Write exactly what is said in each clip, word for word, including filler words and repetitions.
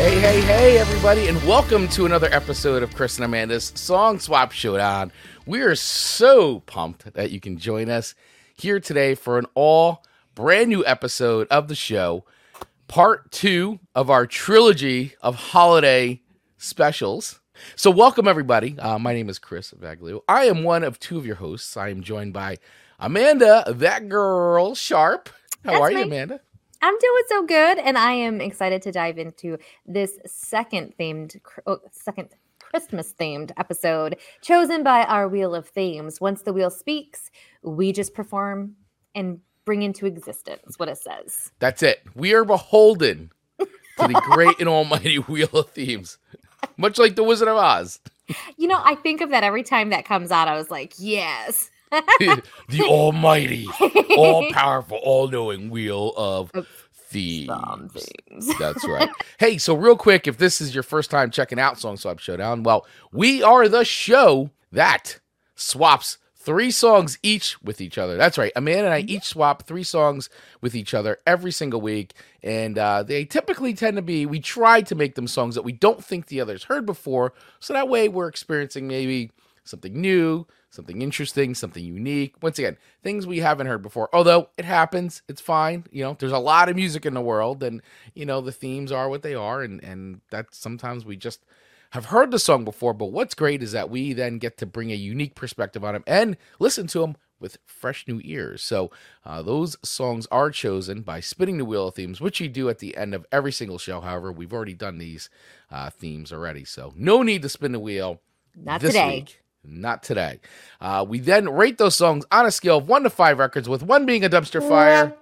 Hey, hey, hey, everybody, and welcome to another episode of Chris and Amanda's Song Swap Showdown. We are so pumped that you can join us here today for an all brand new episode of the show, part two of our trilogy of holiday specials. So welcome, everybody. Uh, my name is Chris Vaglio. I am one of two of your hosts. I am joined by Amanda, that girl, Sharp. How That's are you, me. Amanda? I'm doing so good, and I am excited to dive into this second themed, oh, second Christmas themed episode chosen by our Wheel of Themes. Once the wheel speaks, we just perform and bring into existence what it says. That's it. We are beholden to the great and almighty Wheel of Themes, much like the Wizard of Oz. You know, I think of that every time that comes out. I was like, yes. The almighty, all-powerful, all-knowing Wheel of Themes. Some things. That's right. Hey, so real quick, if this is your first time checking out Song Swap Showdown, well, we are the show that swaps three songs each with each other. That's right. Amanda and I each swap three songs with each other every single week, and uh, they typically tend to be, we try to make them songs that we don't think the others heard before, so that way we're experiencing maybe something new, something interesting, something unique. Once again, things we haven't heard before. Although it happens, it's fine. You know, there's a lot of music in the world, and you know the themes are what they are, and and that sometimes we just have heard the song before. But what's great is that we then get to bring a unique perspective on them and listen to them with fresh new ears. So uh, those songs are chosen by spinning the wheel of themes, which you do at the end of every single show. However, we've already done these uh, themes already, so no need to spin the wheel. Not this today. Week. Not today. Uh, we then rate those songs on a scale of one to five records, with one being a dumpster fire,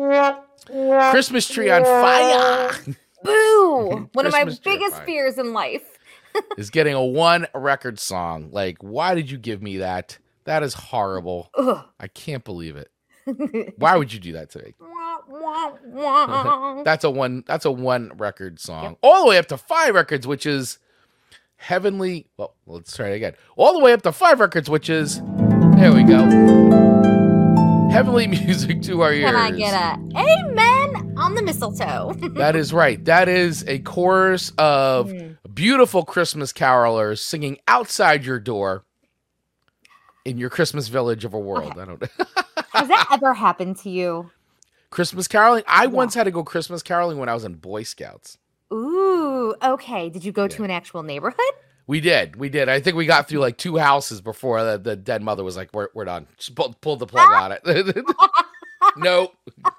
Christmas tree on fire. Boo! One of my Christmas tree on biggest fire fears in life. is getting a one record song. Like, why did you give me that? That is horrible. Ugh. I can't believe it. Why would you do that to me? Wah, wah, wah. That's a one. That's a one record song, yep. All the way up to five records, which is Heavenly. Well, let's try it again. All the way up to five records, which is, there we go, heavenly music to our ears. Can I get a amen on the mistletoe? That is right. That is a chorus of mm. beautiful Christmas carolers singing outside your door in your Christmas village of a world. Okay. I don't know. Has that ever happened to you? Christmas caroling? I yeah. once had to go Christmas caroling when I was in Boy Scouts. Ooh, okay. Did you go yeah. to an actual neighborhood? We did. We did. I think we got through like two houses before the, the dead mother was like, we're, we're done. Just pull, pulled the plug on it. Nope.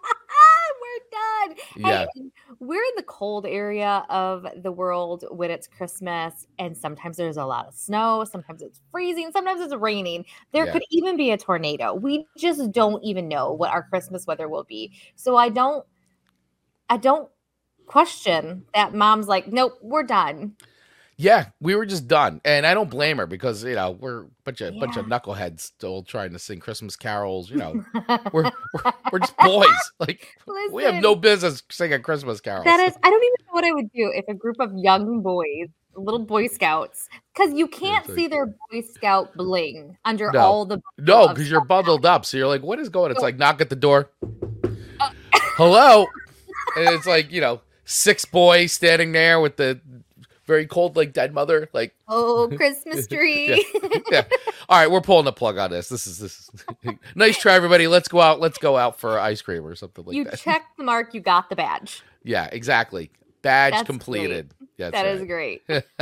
We're done. Yeah. Hey, we're in the cold area of the world when it's Christmas, and sometimes there's a lot of snow. Sometimes it's freezing. Sometimes it's raining. There yeah. could even be a tornado. We just don't even know what our Christmas weather will be. So I don't, I don't question that mom's like, nope, we're done. Yeah, we were just done. And I don't blame her because, you know, we're a bunch of, yeah. bunch of knuckleheads still trying to sing Christmas carols. You know, we're, we're we're just boys. Like, Listen, we have no business singing Christmas carols. That is, I don't even know what I would do if a group of young boys, little Boy Scouts, because you can't see their Boy Scout bling under no. all the. No, because you're bundled up. So you're like, what is going on? It's like, knock at the door. Uh, Hello. And it's like, you know, six boys standing there with the very cold, like dead mother, like oh, Christmas tree. yeah. yeah. All right, we're pulling the plug on this. This is this is nice try, everybody. Let's go out. Let's go out for ice cream or something like you that. You checked the mark. You got the badge. Yeah, exactly. Badge That's completed. That's that right. is great.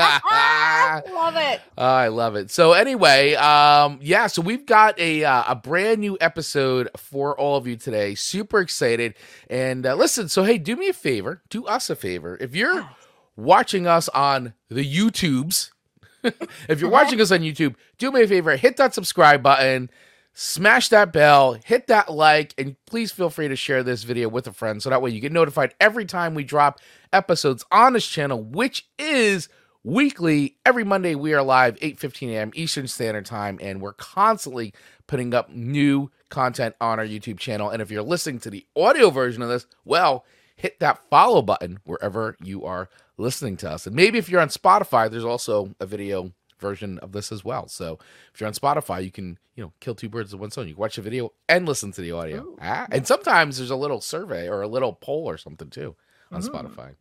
Love it. Oh, I love it. So anyway, um, yeah, so we've got a uh, a brand new episode for all of you today. Super excited. And uh, listen, so hey, do me a favor. Do us a favor. If you're watching us on the YouTubes, if you're watching us on YouTube, do me a favor. Hit that subscribe button. Smash that bell, hit that like, and please feel free to share this video with a friend so that way you get notified every time we drop episodes on this channel, which is weekly. Every Monday we are live, eight fifteen a.m. Eastern Standard Time, and we're constantly putting up new content on our YouTube channel. And if you're listening to the audio version of this, well, hit that follow button wherever you are listening to us. And maybe if you're on Spotify, there's also a video version of this as well. So if you're on Spotify, you can, you know, kill two birds with one stone. You can watch the video and listen to the audio. Ah, and sometimes there's a little survey or a little poll or something too on mm. Spotify.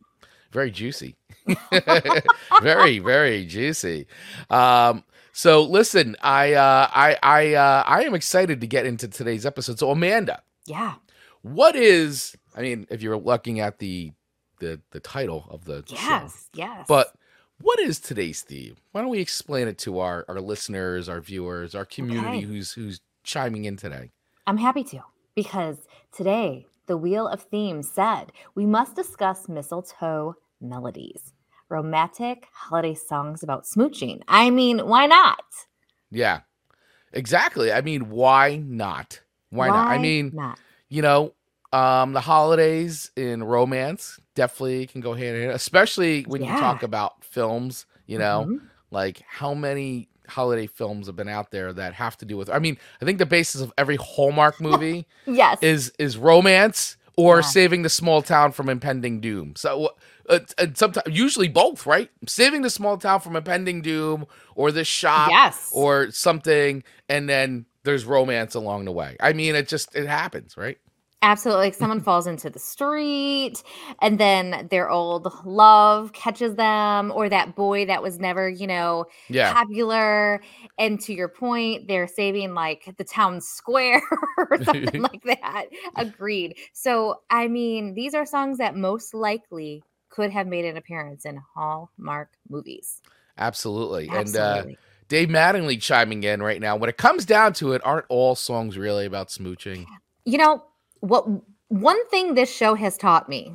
Very juicy. very, very juicy. Um, so listen, I, uh, I, I, uh, I am excited to get into today's episode. So Amanda, Yeah. what is? I mean, if you're looking at the the the title of the Yes. show, Yes. but what is today's theme? Why don't we explain it to our our listeners, our viewers, our community Okay. who's who's chiming in today? I'm happy to, because today the Wheel of Themes said we must discuss mistletoe melodies, romantic holiday songs about smooching. I mean, why not? Yeah, exactly. I mean, why not? Why, not? I Why mean, not? you know, um, the holidays in romance definitely can go hand in hand, especially when you Yeah. talk about films, you know, Mhm. like how many holiday films have been out there that have to do with, I mean, I think the basis of every Hallmark movie Yes. is is romance or Yeah. saving the small town from impending doom. So uh, and sometimes, usually both, right? Saving the small town from impending doom, or the shop, Yes. or something, and then there's romance along the way. I mean, it just it happens, right? Absolutely. Like someone falls into the street and then their old love catches them, or that boy that was never, you know, Yeah. popular. And to your point, they're saving like the town square or something like that. Agreed. So, I mean, these are songs that most likely could have made an appearance in Hallmark movies. Absolutely. And uh, Absolutely. Dave Mattingly chiming in right now. When it comes down to it, aren't all songs really about smooching? You know, what one thing this show has taught me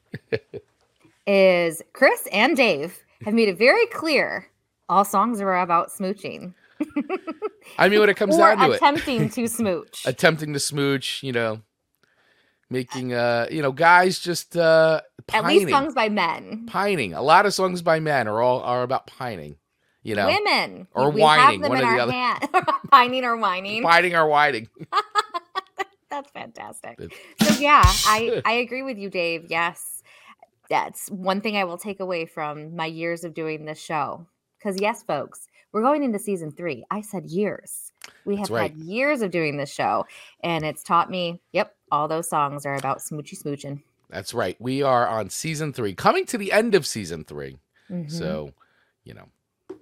is Chris and Dave have made it very clear all songs are about smooching. I mean, when it comes Or down to it, attempting to smooch. attempting to smooch, you know, making, uh, you know, guys just uh, At pining. least songs by men. Pining. A lot of songs by men are all are about pining, you know, Women. or we whining, have them one in or the our other. hand. Pining or whining. pining or whining. That's fantastic. It's- So yeah, I, I agree with you, Dave. Yes. That's one thing I will take away from my years of doing this show. Because yes, folks, we're going into season three. I said years. We That's have right. had years of doing this show. And it's taught me, yep, all those songs are about smoochy smooching. That's right. We are on season three, coming to the end of season three. Mhm. So, you know,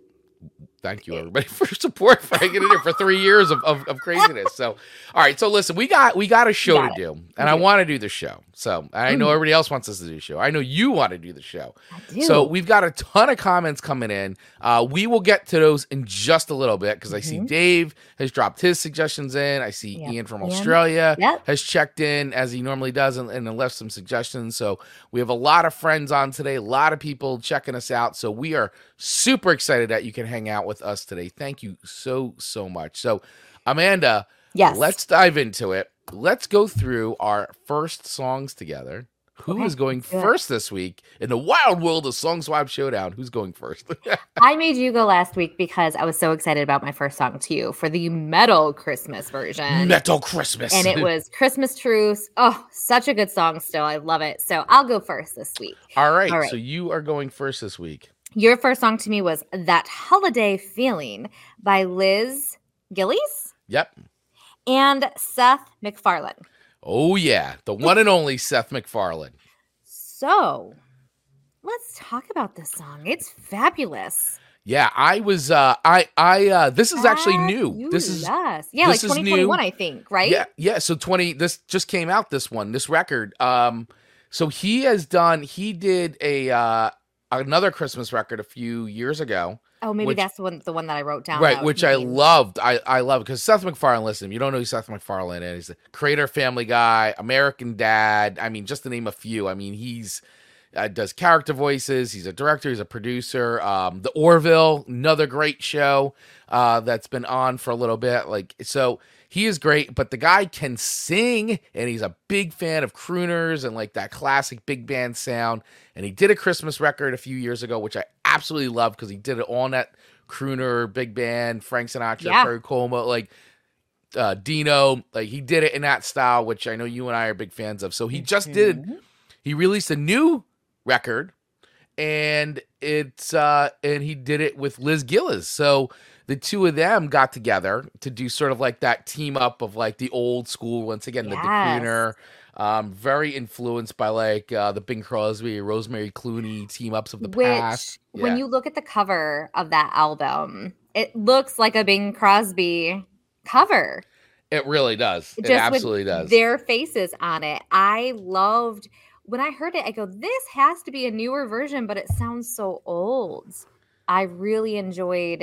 thank you everybody for your support for hanging in there for three years of, of, of craziness. So, all right. So listen, we got we got a show Got to it. do, We and I do. want to do the show. So I know Mhm. everybody else wants us to do the show. I know you want to do the show. I do. So we've got a ton of comments coming in. Uh, we will get to those in just a little bit because I see Mhm. Dave has dropped his suggestions in. I see Yep. Ian from Ian. Australia Yep. has checked in as he normally does and, and left some suggestions. So we have a lot of friends on today, a lot of people checking us out. So we are super excited that you can hang out with us today. Thank you so, so much. So, Amanda, Yes. let's dive into it. Let's go through our first songs together. Who Okay, is going let's do it. first this week in the wild world of Song Swap Showdown? Who's going first? I made you go last week because I was so excited about my first song to you for the metal Christmas version. Metal Christmas. And it was Christmas Truce. Oh, such a good song still. I love it. So I'll go first this week. All right, All right. so you are going first this week. Your first song to me was That Holiday Feeling by Liz Gillies Yep. and Seth MacFarlane. Oh, yeah. The one and only Seth MacFarlane. So let's talk about this song. It's fabulous. Yeah, I was, uh, I, I, uh, this is actually new. This is, Fabulous. Yeah, this like is twenty twenty-one, new. I think, right? yeah, yeah. So twenty, this just came out, this one, this record. Um, so he has done, he did a, uh, another Christmas record a few years ago. Oh, maybe Which- that's the one, the one that I wrote down. Right, that which you I named. loved. I, I love because Seth MacFarlane, listen, if you don't know who Seth MacFarlane is, he's the creator of Family Guy, American Dad. I mean, just to name a few. I mean, he's uh, does character voices. He's a director. He's a producer. Um, the Orville, another great show uh, that's been on for a little bit. Like, so he is great, but the guy can sing, and he's a big fan of crooners and like that classic big band sound. And he did a Christmas record a few years ago, which I absolutely love because he did it all in that crooner, big band, Frank Sinatra, Yeah. Perry Como, like uh, Dino. Like he did it in that style, which I know you and I are big fans of. So he just did. Mhm. He released a new record, and it's uh, and he did it with Liz Gillies. So the two of them got together to do sort of like that team up of like the old school, once again, the, the Yes. crooner. Um, very influenced by like uh, the Bing Crosby, Rosemary Clooney team ups of the past. Which, when Yeah, you look at the cover of that album, it looks like a Bing Crosby cover, it really does. It just with absolutely does. their faces on it. I loved when I heard it. I go, this has to be a newer version, but it sounds so old. I really enjoyed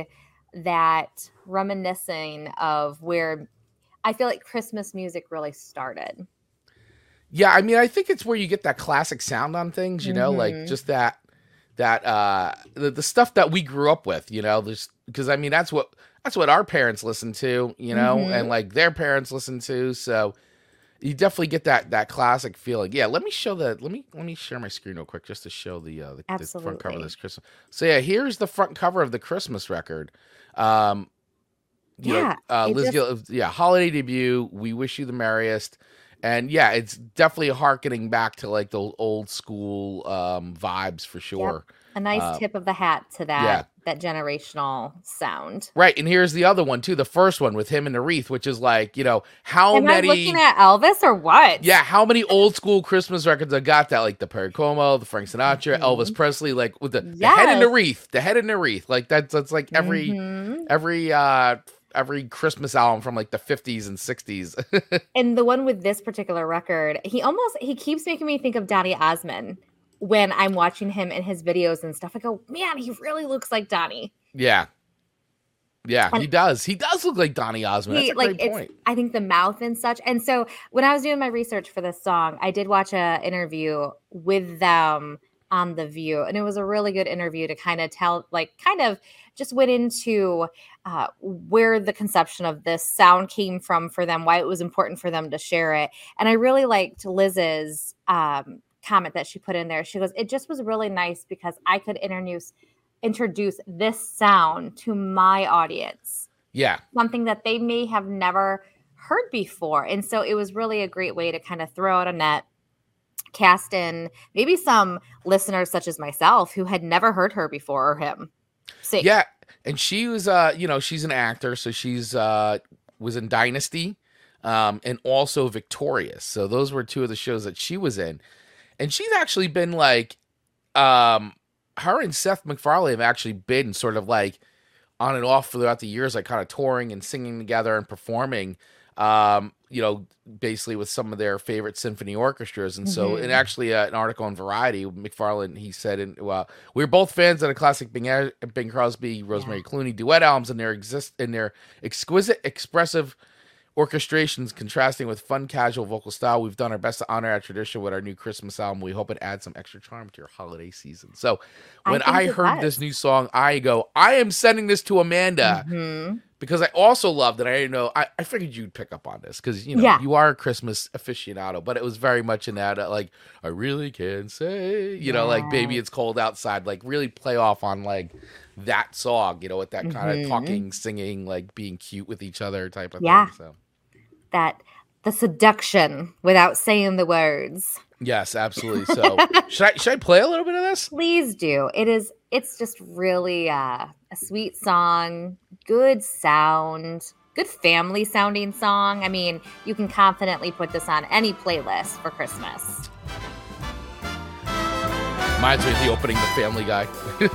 that reminiscing of where I feel like Christmas music really started. Yeah, I mean, I think it's where you get that classic sound on things, you know, like Mhm. just that that uh the, the stuff that we grew up with, you know, there's because I mean that's what that's what our parents listened to, you know, and Mhm. like their parents listened to, so you definitely get that that classic feeling. Yeah, let me show the let me let me share my screen real quick just to show the uh the, the front cover of Absolutely. this Christmas. So yeah, here's the front cover of the Christmas record. Um you know, Yeah, uh it Liz just Gill, yeah, holiday debut, We Wish You the Merriest. And yeah, it's definitely harkening back to like the old school um vibes for yep, sure. a nice Uh tip of the hat to yeah. that that generational sound. Right. And here's the other one too, the first one with him and the wreath, which is like, you know, how Am I looking many at Elvis or what? yeah, how many old school Christmas records I got that like the Perry Como, the Frank Sinatra, Elvis Mhm. Presley, like with the, the head in the Yes. wreath, the head in the wreath. Like that's that's like every Mhm. every uh every Christmas album from like the fifties and sixties. And the one with this particular record, he almost he keeps making me think of Donny Osmond when I'm watching him in his videos and stuff. I go, man, he really looks like Donny. Yeah. Yeah, And he does. He does look like Donny Osmond. That's he a like great it's point. I think the mouth and such. And so when I was doing my research for this song, I did watch a interview with them on The View, and it was a really good interview to kind of tell, like, kind of just went into uh, where the conception of this sound came from for them, why it was important for them to share it. And I really liked Liz's um, comment that she put in there. She goes, "It just was really nice because I could introduce introduce this sound to my audience." Yeah. Something that they may have never heard before. And so it was really a great way to kind of throw out a net, cast in maybe some listeners such as myself who had never heard her before or him sing. Yeah. And she was uh, you know, she's an actor, so she's uh was in Dynasty, um, and also Victorious. So those were two of the shows that she was in. And she's actually been like um her and Seth MacFarlane have actually been sort of like on and off throughout the years, like kind of touring and singing together and performing, um, you know, basically with some of their favorite symphony orchestras. And so, and Mhm. actually, uh, an article in Variety, McFarlane, he said, in, well, we were both fans of the classic Bing, Bing Crosby, Rosemary Yeah. Clooney duet albums and their exist in their exquisite, expressive orchestrations contrasting with fun, casual vocal style. We've done our best to honor our tradition with our new Christmas album. We hope it adds some extra charm to your holiday season. So I when think I it heard this does. new song, I go, I am sending this to Amanda Mhm. because I also loved it. I didn't know, I, I figured you'd pick up on this because, you know, Yeah. you are a Christmas aficionado, but it was very much in that, uh, like, I really can't say, you know, like, baby, Yes. it's cold outside, like, really play off on, like, that song, you know, with that kind of Mhm. talking, singing, like, being cute with each other type of Yeah. thing. So. That the seduction without saying the words. Yes, absolutely. So should I should I play a little bit of this? Please do. It is it's just really uh, a sweet song, good sound, good family sounding song. I mean, you can confidently put this on any playlist for Christmas. Reminds me of the opening The Family Guy.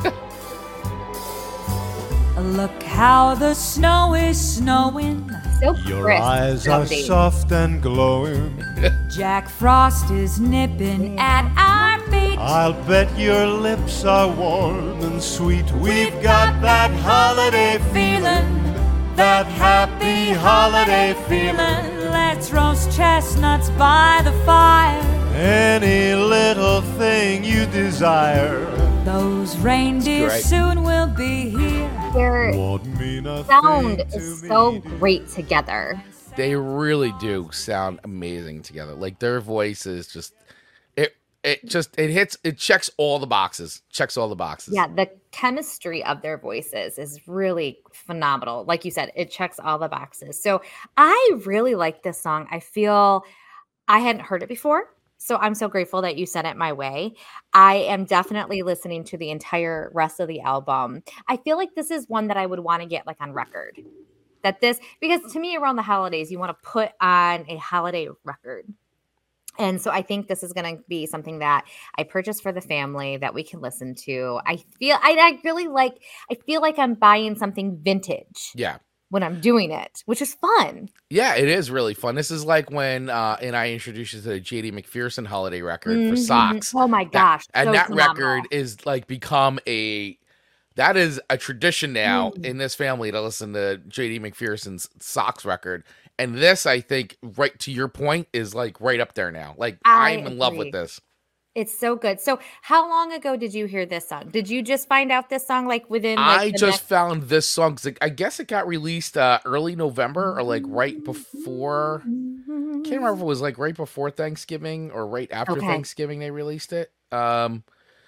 Look how the snow is snowing. So Your crisp eyes are sounding. soft and glowing. Jack Frost is nipping at our feet. I'll bet your lips are warm and sweet. We've got that holiday feeling, that happy holiday feeling. Let's roast chestnuts by the fire. Any little thing you desire Those reindeer Great. soon will be here. Their won't mean a sound thing to is me. so great together. They really do sound amazing together. Like their voices just it it just it hits it checks all the boxes. Checks all the boxes. Yeah, the chemistry of their voices is really phenomenal. Like you said, it checks all the boxes. So I really like this song. I feel I hadn't heard it before. So I'm so grateful that you sent it my way. I am definitely listening to the entire rest of the album. I feel like this is one that I would want to get like on record. That this, because to me around the holidays, you want to put on a holiday record. And so I think this is going to be something that I purchased for the family that we can listen to. I feel I, I really like, I feel like I'm buying something vintage. Yeah. When I'm doing it, which is fun. Yeah, it is really fun. This is like when, uh, and I introduced you to the J D McPherson holiday record mm-hmm. for Socks. Oh my gosh. That, and so that phenomenal. record is like become a, that is a tradition now mm. in this family to listen to J D McPherson's Socks record. And this, I think, right to your point, is like right up there now. Like, I I'm in agree. love with this. It's so good. So how long ago did you hear this song? Did you just find out this song like within like, I the just next- found this song. 'Cause I guess it got released uh, early November or like right before. Can't remember if it was like right before Thanksgiving or right after Okay. Thanksgiving they released it. Um,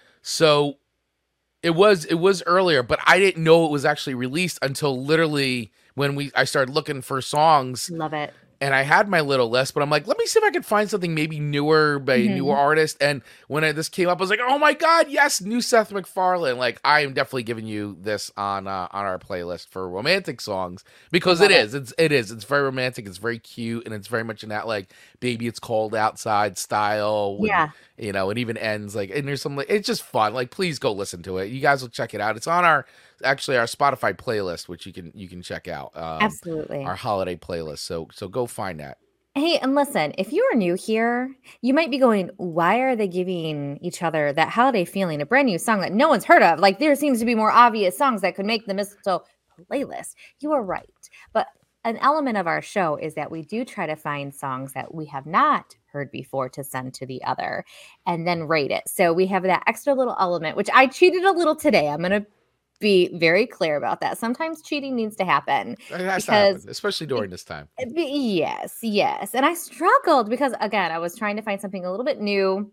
so it was it was earlier, but I didn't know it was actually released until literally when we I started looking for songs. Love it. And I had my little list, but I'm like, let me see if I can find something maybe newer by a Mhm. newer artist. And when I, this came up, I was like, oh my God, yes, new Seth MacFarlane. Like, I am definitely giving you this on uh, on our playlist for romantic songs because it Love is. It's it is. It's very romantic. It's very cute, and it's very much in that like baby, it's cold outside style. When, Yeah. you know, it even ends like, and there's some. Like, it's just fun. Like, please go listen to it. You guys will check it out. It's on our actually our Spotify playlist, which you can you can check out. Um, Absolutely. our holiday playlist. So so go find that. Hey, and listen, if you are new here, you might be going, why are they giving each other that holiday feeling, a brand new song that no one's heard of? Like there seems to be more obvious songs that could make the Mistletoe playlist. You are right. But an element of our show is that we do try to find songs that we have not heard before to send to the other and then rate it. So we have that extra little element, which I cheated a little today. I'm going to be very clear about that. Sometimes cheating needs to happen. It has to because happen, especially during this time. Yes, yes. And I struggled because, again, I was trying to find something a little bit new,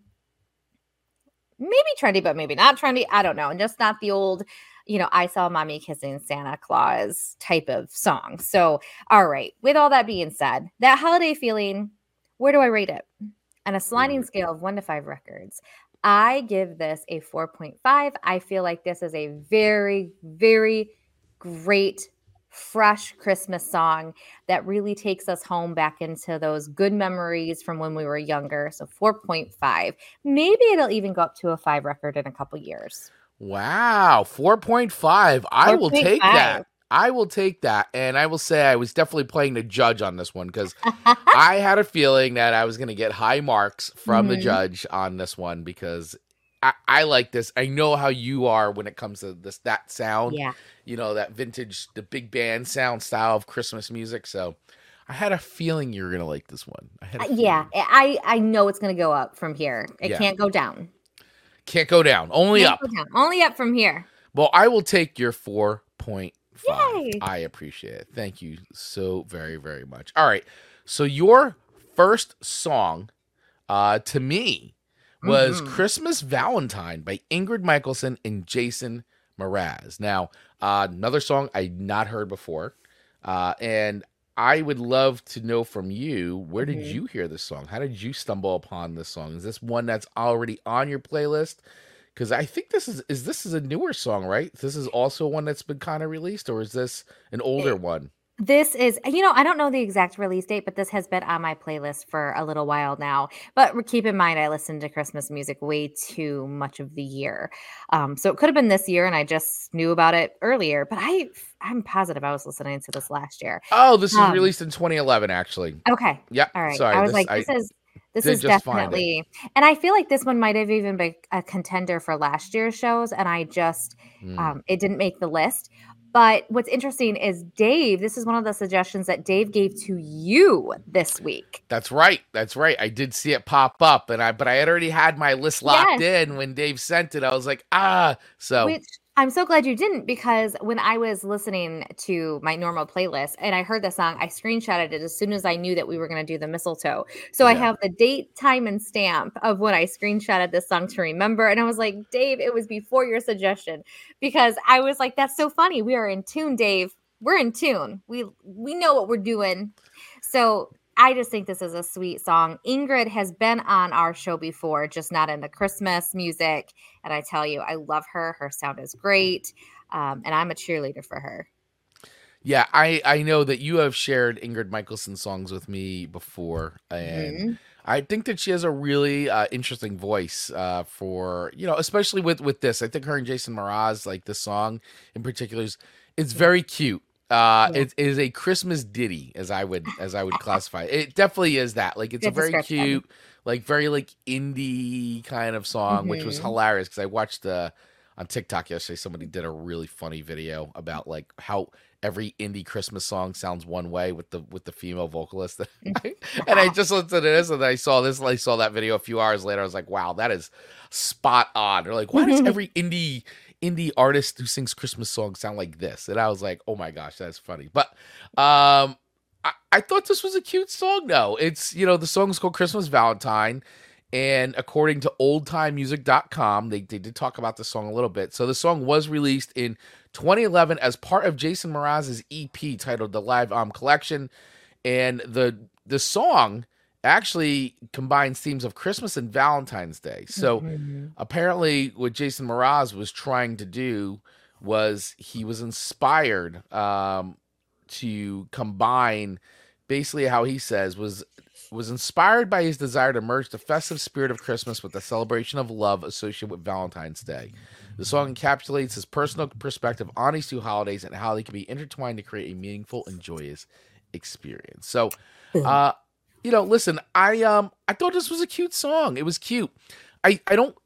maybe trendy, but maybe not trendy. I don't know. And just not the old, you know, I saw mommy kissing Santa Claus type of song. So, all right. With all that being said, that holiday feeling, where do I rate it? On a sliding scale of one to five records, I give this a four point five. I feel like this is a very, very great, fresh Christmas song that really takes us home back into those good memories from when we were younger. So four point five. Maybe it'll even go up to a five record in a couple years. Wow, four point five. I will take four point five. that. I will take that. And I will say I was definitely playing the judge on this one because I had a feeling that I was going to get high marks from Mhm. the judge on this one because I, I like this. I know how you are when it comes to this that sound. Yeah. You know, that vintage, the big band sound style of Christmas music. So I had a feeling you were going to like this one. I had a Uh, yeah. feeling. I, I know it's going to go up from here. It Yeah. can't go down. Can't go down. Only Can't up. go down. Only up from here. Well, I will take your four point five. Yay. I appreciate it. Thank you so very, very much. All right. So your first song uh, to me was Mhm. Christmas Valentine by Ingrid Michaelson and Jason Mraz. Now, uh, another song I'd not heard before. Uh, and I would love to know from you, where did Mhm. you hear this song? How did you stumble upon this song? Is this one that's already on your playlist? Because I think this is is this is a newer song, right? This is also one that's been kind of released, or is this an older one? This is, you know, I don't know the exact release date, but this has been on my playlist for a little while now. But keep in mind, I listen to Christmas music way too much of the year. Um, so it could have been this year, and I just knew about it earlier. But I, I'm positive I was listening to this last year. Oh, this was Um, released in twenty eleven, actually. Okay. Yep. All right. Sorry, I was this- like, I this is this did is just find it. definitely, and I feel like this one might have even been a contender for last year's shows, and I just Mm. um, it didn't make the list. But what's interesting is Dave. This is one of the suggestions that Dave gave to you this week. That's right. That's right. I did see it pop up, and I but I had already had my list locked Yes. in when Dave sent it. I was like, ah. So Which I'm so glad you didn't, because when I was listening to my normal playlist and I heard the song, I screenshotted it as soon as I knew that we were going to do the mistletoe. So I Yeah. have the date, time, and stamp of when I screenshotted this song to remember. And I was like, Dave, it was before your suggestion, because I was like, that's so funny. We are in tune, Dave. We're in tune. We we know what we're doing. So I just think this is a sweet song. Ingrid has been on our show before, just not in the Christmas music. And I tell you, I love her. Her sound is great. Um, and I'm a cheerleader for her. yeah, I I know that you have shared Ingrid Michaelson songs with me before, and Mhm. I think that she has a really uh, interesting voice uh, for, you know, especially with, with this. I think her and Jason Mraz, like this song in particular, is it's very cute. Uh, yeah. It is a Christmas ditty, as I would as I would classify it. It definitely is that. Like, it's Good a very cute, like very like indie kind of song, mm-hmm. which was hilarious because I watched the on TikTok yesterday. Somebody did a really funny video about like how every indie Christmas song sounds one way with the with the female vocalist. And I just listened to this and I saw this. I saw that video a few hours later. I was like, wow, that is spot on. They're like, why does every indie indie artist who sings Christmas songs sound like this? And I was like, oh my gosh, that's funny. But um, I, I thought this was a cute song. No, it's, you know, the song is called Christmas Valentine. And according to old time music dot com, they, they did talk about the song a little bit. So the song was released in twenty eleven as part of Jason Mraz's E P titled The Live Um Collection. And the the song actually combines themes of Christmas and Valentine's Day. So mm-hmm. apparently what Jason Mraz was trying to do was he was inspired um, to combine, basically how he says, was was inspired by his desire to merge the festive spirit of Christmas with the celebration of love associated with Valentine's Day. The song encapsulates his personal perspective on these two holidays and how they can be intertwined to create a meaningful and joyous experience. So, uh, you know, listen, I um, I thought this was a cute song. It was cute. I, I don't,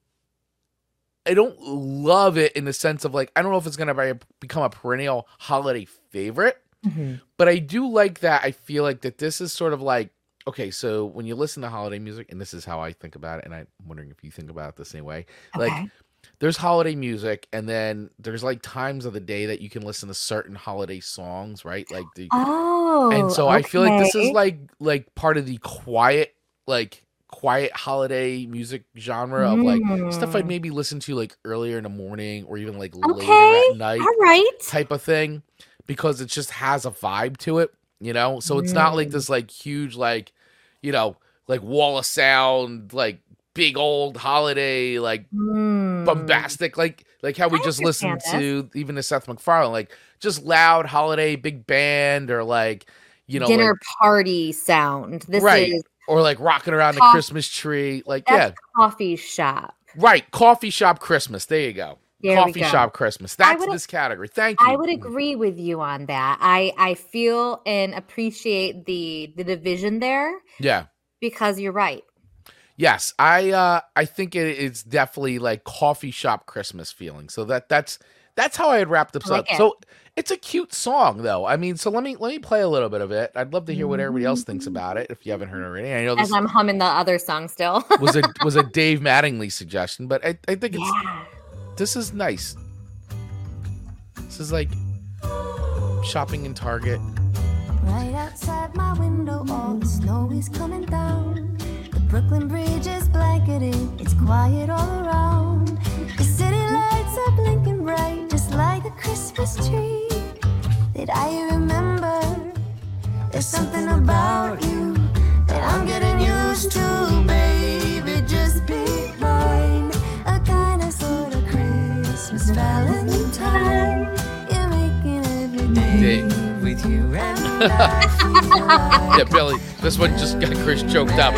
I don't love it in the sense of like, I don't know if it's going to become a perennial holiday favorite, mm-hmm. but I do like that. I feel like that this is sort of like, okay, so when you listen to holiday music, and this is how I think about it, and I'm wondering if you think about it the same way, okay. like there's holiday music, and then there's like times of the day that you can listen to certain holiday songs, right? Like the oh, and so okay. I feel like this is like like part of the quiet, like quiet holiday music genre of like mm. stuff I'd maybe listen to like earlier in the morning or even like okay. later at night, all right, type of thing, because it just has a vibe to it, you know. So it's mm. not like this like huge like. You know, like wall of sound, like big old holiday, like mm. bombastic, like like how we I just listened this. to even to Seth MacFarlane, like just loud holiday, big band, or like, you know, dinner like, party sound. This right. is or like rocking around coffee, the Christmas tree. Like, that's yeah. coffee shop. Right. Coffee shop Christmas. There you go. There Coffee shop Christmas. That's would, this category. Thank you. I would agree with you on that. I, I feel and appreciate the the division there. Yeah. Because you're right. Yes, I uh, I think it, it's definitely like coffee shop Christmas feeling. So that that's that's how I had wrapped this like up. It. So it's a cute song, though. I mean, so let me let me play a little bit of it. I'd love to hear what everybody else thinks about it. If you haven't heard already, I know this as I'm humming the other song still was a was a Dave Mattingly suggestion, but I I think it's yeah. this is nice. This is like shopping in Target. Right outside my window, all the snow is coming down. The Brooklyn Bridge is blanketed, it's quiet all around. The city lights are blinking bright, just like a Christmas tree. That I remember, there's something about you that I'm getting used to, baby. Just be mine, a kind of sort of Christmas Valentine. You're making every day with you and yeah, Billy, this one just got Chris choked up.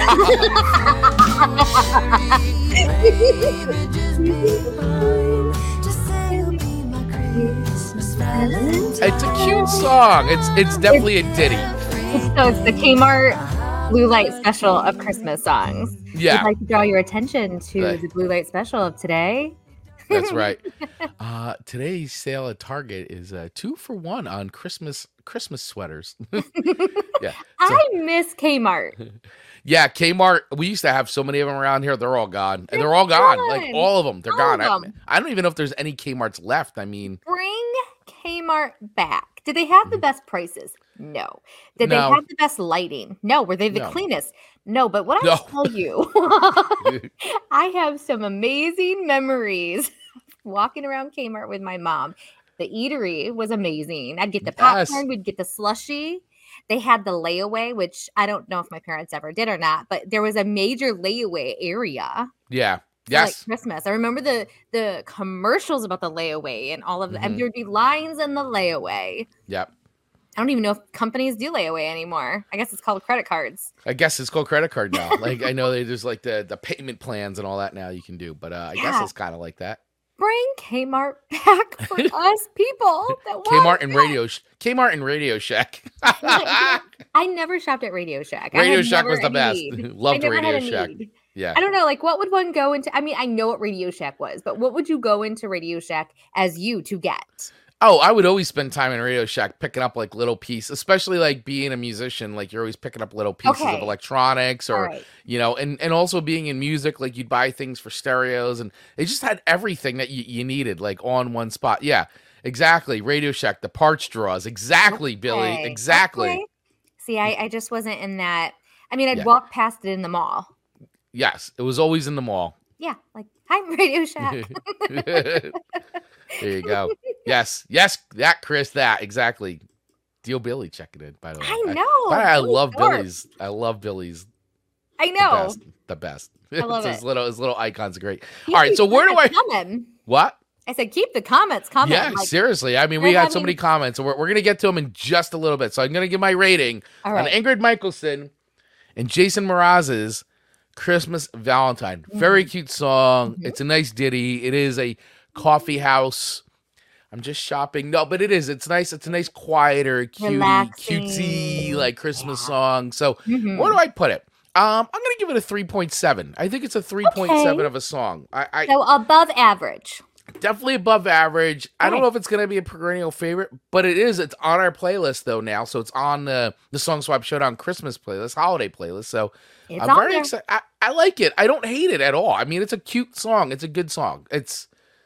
It's a cute song. It's it's definitely a ditty. So it's the Kmart Blue Light Special of Christmas songs. Yeah. I'd like to draw your attention to right. the Blue Light Special of today. That's right. Uh, today's sale at Target is uh, two for one on Christmas Christmas sweaters. yeah, so, I miss Kmart. Yeah, Kmart. We used to have so many of them around here. They're all gone, and they're all gone. gone. Like all of them, they're all gone. Them. I, I don't even know if there's any Kmarts left. I mean, bring Kmart back. Did they have the best prices? No. Did no. they have the best lighting? No. Were they the no. cleanest? No. But what I no. tell you, I have some amazing memories walking around Kmart with my mom. The eatery was amazing. I'd get the popcorn, yes. we'd get the slushie. They had the layaway, which I don't know if my parents ever did or not, but there was a major layaway area. Yeah. Yes. Like Christmas. I remember the the commercials about the layaway and all of the, mm-hmm. and there'd be lines in the layaway. Yep. I don't even know if companies do layaway anymore. I guess it's called credit cards. I guess it's called credit card now. Like I know there's like the, the payment plans and all that now you can do, but uh, I Yeah. guess it's kind of like that. Bring Kmart back for us people that want Kmart and it. Radio Sh- Kmart and Radio Shack. I never shopped at Radio Shack. I Radio had Shack never was the a best. need. I Loved never had Radio a Shack. need. Yeah. I don't know, like what would one go into? I mean, I know what Radio Shack was, but what would you go into Radio Shack as you to get? Oh, I would always spend time in Radio Shack picking up like little pieces, especially like being a musician. Like you're always picking up little pieces Okay. of electronics, All or right. you know, and and also being in music, like you'd buy things for stereos, and it just had everything that you, you needed, like on one spot. Yeah, exactly. Radio Shack, the parts draws, exactly, Billy, Okay. exactly. Okay. See, I, I just wasn't in that. I mean, I'd Yeah. walk past it in the mall. Yes, it was always in the mall. Yeah, like hi, Radio Shack. There you go. Yes, yes, that Chris, that exactly. Deal Billy checking in, by the way. I know. But I Billy love Thorpe. Billy's. I love Billy's. I The know. best. The best. I love His it. little his little icons are great. Keep All right, these so where do I comments coming. what? I said, keep the comments coming. Yeah, Like, seriously. I mean, we we're had so having- many comments, and we're, we're going to get to them in just a little bit. So I'm going to give my rating all on right. Ingrid Michaelson and Jason Mraz's Christmas Valentine. Very Mm-hmm. cute song. It's a nice ditty. It is a coffee house. I'm just shopping. No, but it is. It's nice. It's a nice, quieter, cutie, Relaxing. cutesy, like Christmas Yeah. song. So Mhm. where do I put it? Um, I'm going to give it a three point seven. I think it's a three point seven Okay. of a song. I, I So above average. Definitely above average. I don't Right. know if it's going to be a perennial favorite, but it is. It's on our playlist though now, so it's on the the Song Swap Showdown Christmas playlist, holiday playlist. So It's I'm on very there. excited. I, I like it. I don't hate it at all. I mean, it's a cute song. It's a good song. It's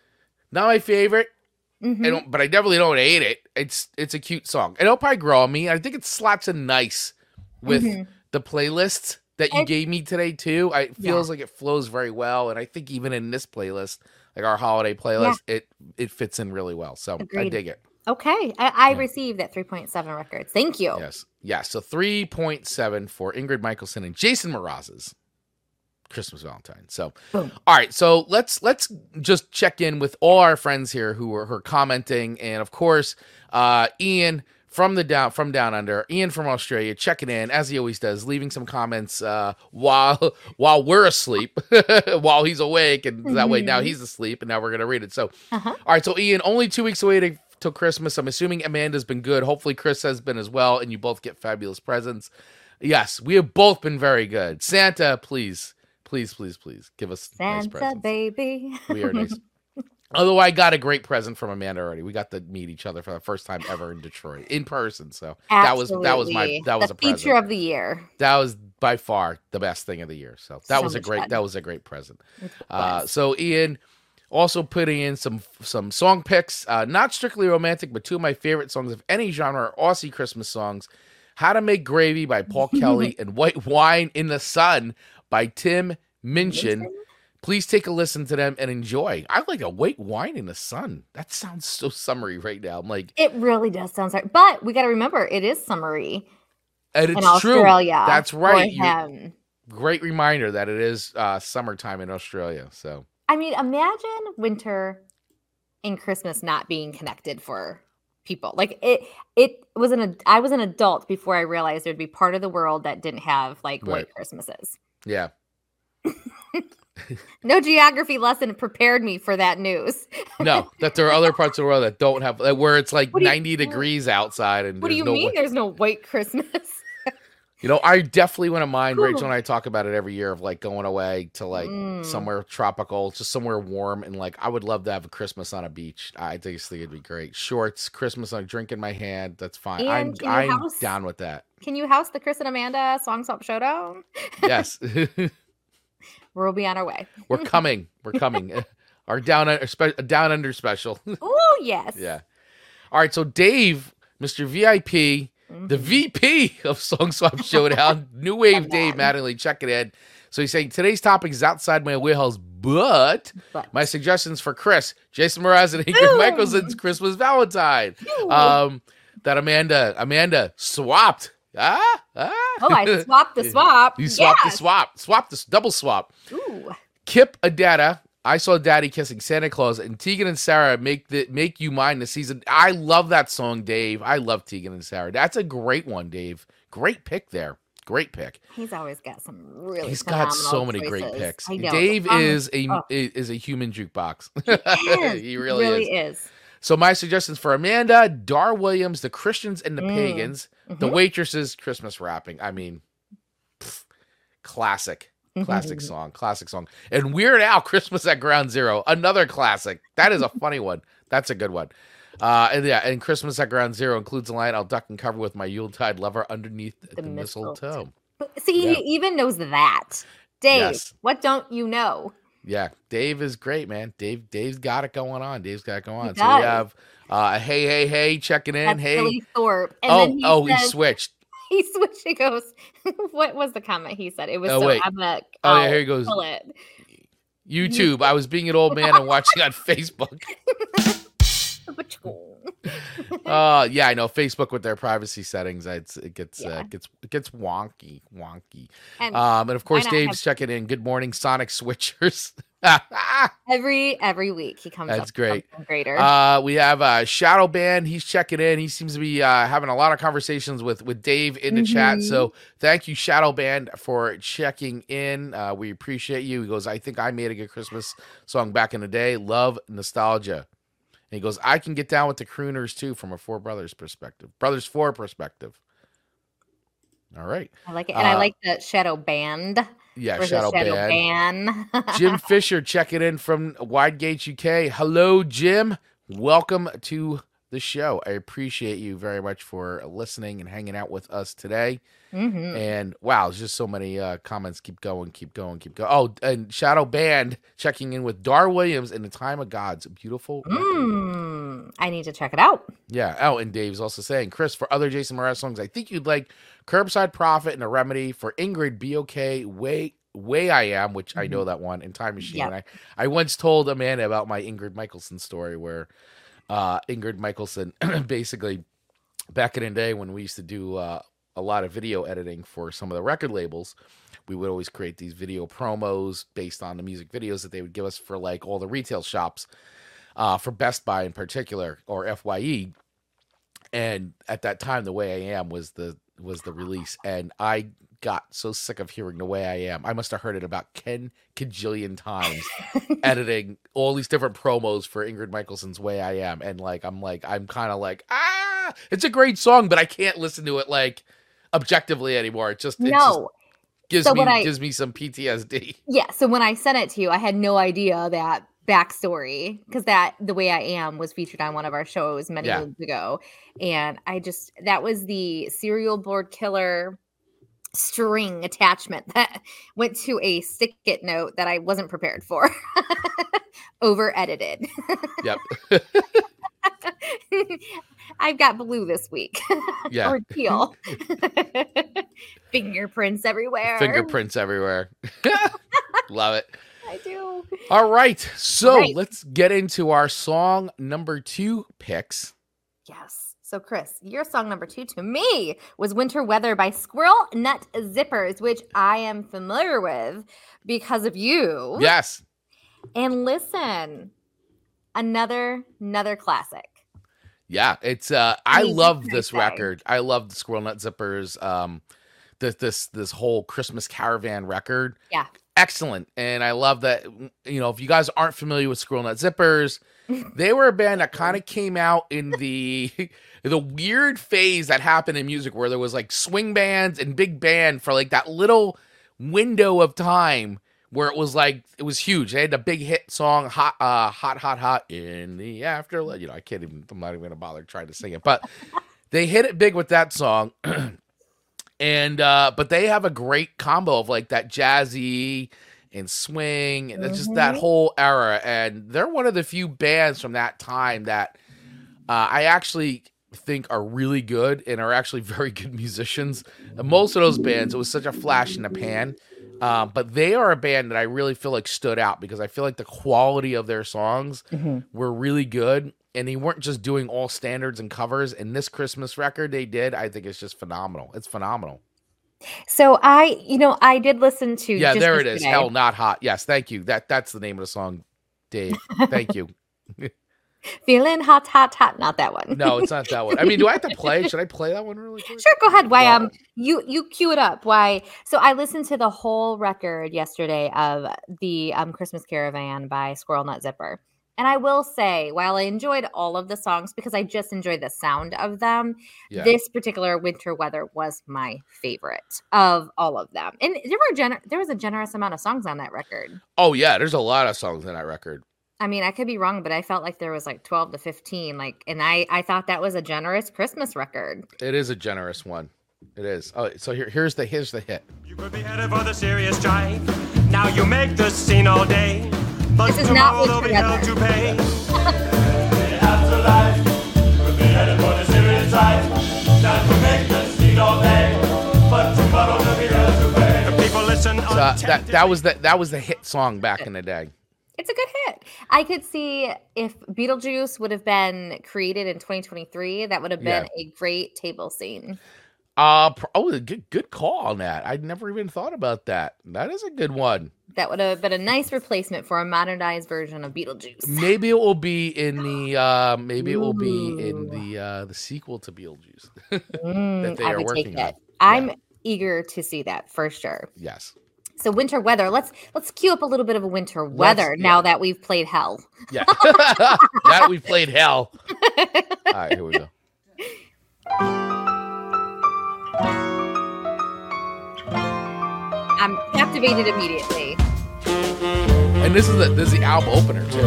not my favorite. Mhm. I don't, but I definitely don't hate it. It's it's a cute song. It'll probably grow on me. I think it slaps in nice with Mhm. the playlist that you And- gave me today too. I, it Yeah. feels like it flows very well, and I think even in this playlist, like our holiday playlist, it it fits in really well. So I Agreed. dig it. Okay. I, I Yeah. received at three point seven records. Thank you. Yes, yeah. So three point seven for Ingrid Michaelson and Jason Mraz's Christmas Valentine. So Boom. all right, so let's let's just check in with all our friends here who are, who are commenting, and of course, uh, Ian from the down from down under, Ian from Australia, checking in as he always does, leaving some comments uh, while while we're asleep, while he's awake, and that way now Mhm. he's asleep, and now we're gonna read it. So, Uh-huh. all right, so Ian, only two weeks away to, till Christmas. I'm assuming Amanda's been good. Hopefully, Chris has been as well, and you both get fabulous presents. Yes, we have both been very good. Santa, please, please, please, please give us nice Santa presents. baby. We are nice. Although I got a great present from Amanda already. We got to meet each other for the first time ever in Detroit in person. So that was that was my Absolutely. that was the a feature present. of the year. That was by far the best thing of the year. So that So was a much great fun. that was a great present. It Uh, was. so Ian also putting in some some song picks, uh, not strictly romantic, but two of my favorite songs of any genre are Aussie Christmas songs: "How to Make Gravy" by Paul Kelly and "White Wine in the Sun" by Tim Minchin. Please take a listen to them and enjoy. I like a white wine in the sun. That sounds so summery right now. I'm like, It really does sound sorry. But we got to remember, it is summery and it's in true. Australia. That's for right. You- him. great reminder that it is uh, summertime in Australia. So I mean, imagine winter and Christmas not being connected for people. Like it, it was an. ad- I was an adult before I realized there'd be part of the world that didn't have like Right. white Christmases. yeah, No geography lesson prepared me for that news. no, that there are other parts of the world that don't have that where it's like What do you- ninety degrees outside and What do there's you no mean? white- There's no white Christmas? You know, I definitely wouldn't mind. Cool. Rachel and I talk about it every year of like going away to like Mm. somewhere tropical, just somewhere warm, and like I would love to have a Christmas on a beach. I think think it'd be great. Shorts, Christmas, on a drink in my hand. That's fine. And I'm can you I'm house- down with that. Can you house the Chris and Amanda Song Swap Showdown? Yes, We'll be on our way. we're coming. We're coming. Our down under spe- down under special. Oh yes. Yeah. All right. So Dave, Mister V I P, the V P of Song Swap Showdown, New Wave Love Dave that. Mattingly, check it in. So he's saying today's topic is outside my wheelhouse, but But my suggestions for Chris, Jason Mraz, and Ingrid Ooh. Michaelson's Christmas Valentine. Ooh. Um, that Amanda Amanda swapped. Ah, ah. oh, I swapped the swap. You swapped Yes. the swap. Swap this double swap. Ooh. Kip Adetta I Saw Daddy Kissing Santa Claus, and Tegan and Sara make the make you mine this season. I love that song, Dave. I love Tegan and Sara. That's a great one, Dave. Great pick there. Great pick. He's always got some really. He's got so many choices. great picks. I know. Dave Um, is a oh. is a human jukebox. Yes, he really, really is. is. So my suggestions for Amanda: Dar Williams, The Christians and the Mm. Pagans, Mhm. The Waitresses, Christmas Wrapping. I mean, pff, classic. Classic song, classic song. And Weird Al, Christmas at Ground Zero, another classic. That is a funny one. That's a good one. Uh, and yeah, and Christmas at Ground Zero includes the line, I'll duck and cover with my Yuletide lover underneath the, The mistletoe. mistletoe. See, Yeah. he even knows that. Dave, Yes. what don't you know? Yeah, Dave is great, man. Dave, Dave's got it going on. Dave's got it going on. He So we does. have uh, hey, hey, hey, checking in. That's hey, Billy Thorpe. And oh, then he oh, he says, switched. he switched. He goes, what was the comment he said? It was Oh, so wait. epic. Oh, yeah, I'll here he goes. pull it. YouTube. I was being an old man and watching on Facebook. Uh yeah, I know Facebook with their privacy settings. It's, it gets Yeah. uh, gets it gets wonky, wonky. And Um, and of course, not Dave's have- checking in. Good morning, Sonic Switchers. every every week he comes That's up with great. something greater. Uh, we have uh, Shadow Band. He's checking in. He seems to be uh, having a lot of conversations with with Dave in the chat. Mhm. So thank you, Shadow Band, for checking in. Uh, we appreciate you. He goes, I think I made a good Christmas song back in the day. Love nostalgia. And he goes, I can get down with the crooners too from a Four Brothers perspective, Brothers Four perspective. All right. I like it. And I uh, like the Shadow Band. Yeah, versus Shadow, Shadow Band. Band. Jim Fisher checking in from Widegate U K. Hello, Jim. Welcome to the show. I appreciate you very much for listening and hanging out with us today. Mhm. And wow, there's just so many uh, comments. Keep going, keep going, keep going. Oh, and Shadow Band checking in with Dar Williams in The Time of God's beautiful. record. Mm, I need to check it out. Yeah. Oh, and Dave's also saying, Chris, for other Jason Mraz songs, I think you'd like Curbside Prophet and A Remedy. For Ingrid, Be Okay, Way Way I Am, which I know that one, and Time Machine. Yep. And I, I once told Amanda about my Ingrid Michaelson story where uh, Ingrid Michaelson basically back in the day when we used to do uh, a lot of video editing for some of the record labels, we would always create these video promos based on the music videos that they would give us for like all the retail shops, uh, for Best Buy in particular, or F Y E. And at that time, The Way I Am was the was the release, and I got so sick of hearing The Way I Am. I must have heard it about ten cajillion times, editing all these different promos for Ingrid Michaelson's Way I Am, and like I'm like I'm kind of like ah, it's a great song, but I can't listen to it like objectively anymore. It just it just No. gives So me what I- gives me some P T S D. Yeah. So when I sent it to you, I had no idea that backstory because that The Way I Am was featured on one of our shows many Yeah. moons ago. And I just, that was the serial board killer string attachment that went to a stick it note that I wasn't prepared for. Over edited. Yep. I've got blue this week. Yeah. Or teal. Fingerprints everywhere. Fingerprints everywhere. Love it. I do. All right. So Right. let's get into our song number two picks. Yes. So, Chris, your song number two to me was Winter Weather by Squirrel Nut Zippers, which I am familiar with because of you. Yes. And listen, another, another classic. Yeah. It's uh I Music, love I this say. record. I love the Squirrel Nut Zippers. Um this this this whole Christmas Caravan record. Yeah. Excellent. And I love that, you know, if you guys aren't familiar with Squirrel Nut Zippers, they were a band that kind of came out in the the weird phase that happened in music where there was like swing bands and big band for like that little window of time where it was like it was huge. They had a big hit song, hot, uh, hot, hot, hot in the afterlife. You know, I can't even. I'm not even gonna bother trying to sing it, but they hit it big with that song. And uh, but they have a great combo of like that jazzy and swing, and it's just that Mhm. whole era. And they're one of the few bands from that time that uh, I actually think are really good and are actually very good musicians. And most of those bands, it was such a flash in the pan. Um, but they are a band that I really feel like stood out because I feel like the quality of their songs were really good. And they weren't just doing all standards and covers. And this Christmas record they did, I think it's just phenomenal. It's phenomenal. So I, you know, I did listen to. Yeah, just there it is. yesterday- Hell, Not Hot. Yes, thank you. That That's the name of the song. Dave. Thank you. Feeling hot, hot, hot. Not that one. No, it's not that one. I mean, do I have to play? Should I play that one really quick? Sure, go ahead. Why Well- um you you cue it up. Why so I listened to the whole record yesterday of the um Christmas Caravan by Squirrel Nut Zipper. And I will say, while I enjoyed all of the songs because I just enjoyed the sound of them, Yeah. this particular Winter Weather was my favorite of all of them. And there were gener- there was a generous amount of songs on that record. Oh yeah, there's a lot of songs in that record. I mean, I could be wrong, but I felt like there was like twelve to fifteen. Like, and I I thought that was a generous Christmas record. It is a generous one. It is. Oh, so here here's the here's the hit. You could be headed for the serious strike. Now you make the scene all day. But This is not tomorrow they'll be Winter held to pay. People listen So, uh, that that was the that was the hit song back in the day. It's a good hit. I could see if Beetlejuice would have been created in twenty twenty-three, that would have been Yeah. a great table scene. Uh pr- oh, good good call on that. I'd never even thought about that. That is a good one. That would have been a nice replacement for a modernized version of Beetlejuice. Maybe it will be in the uh maybe it will be in the uh the sequel to Beetlejuice. Mm, they I are would working take on. it. I'm eager to see that for sure. Yes. So winter weather. Let's let's cue up a little bit of a winter Let's- weather now yeah. that we've played hell. Yeah. That we played hell. All right, here we go. I'm captivated immediately. And this is the this is the album opener too.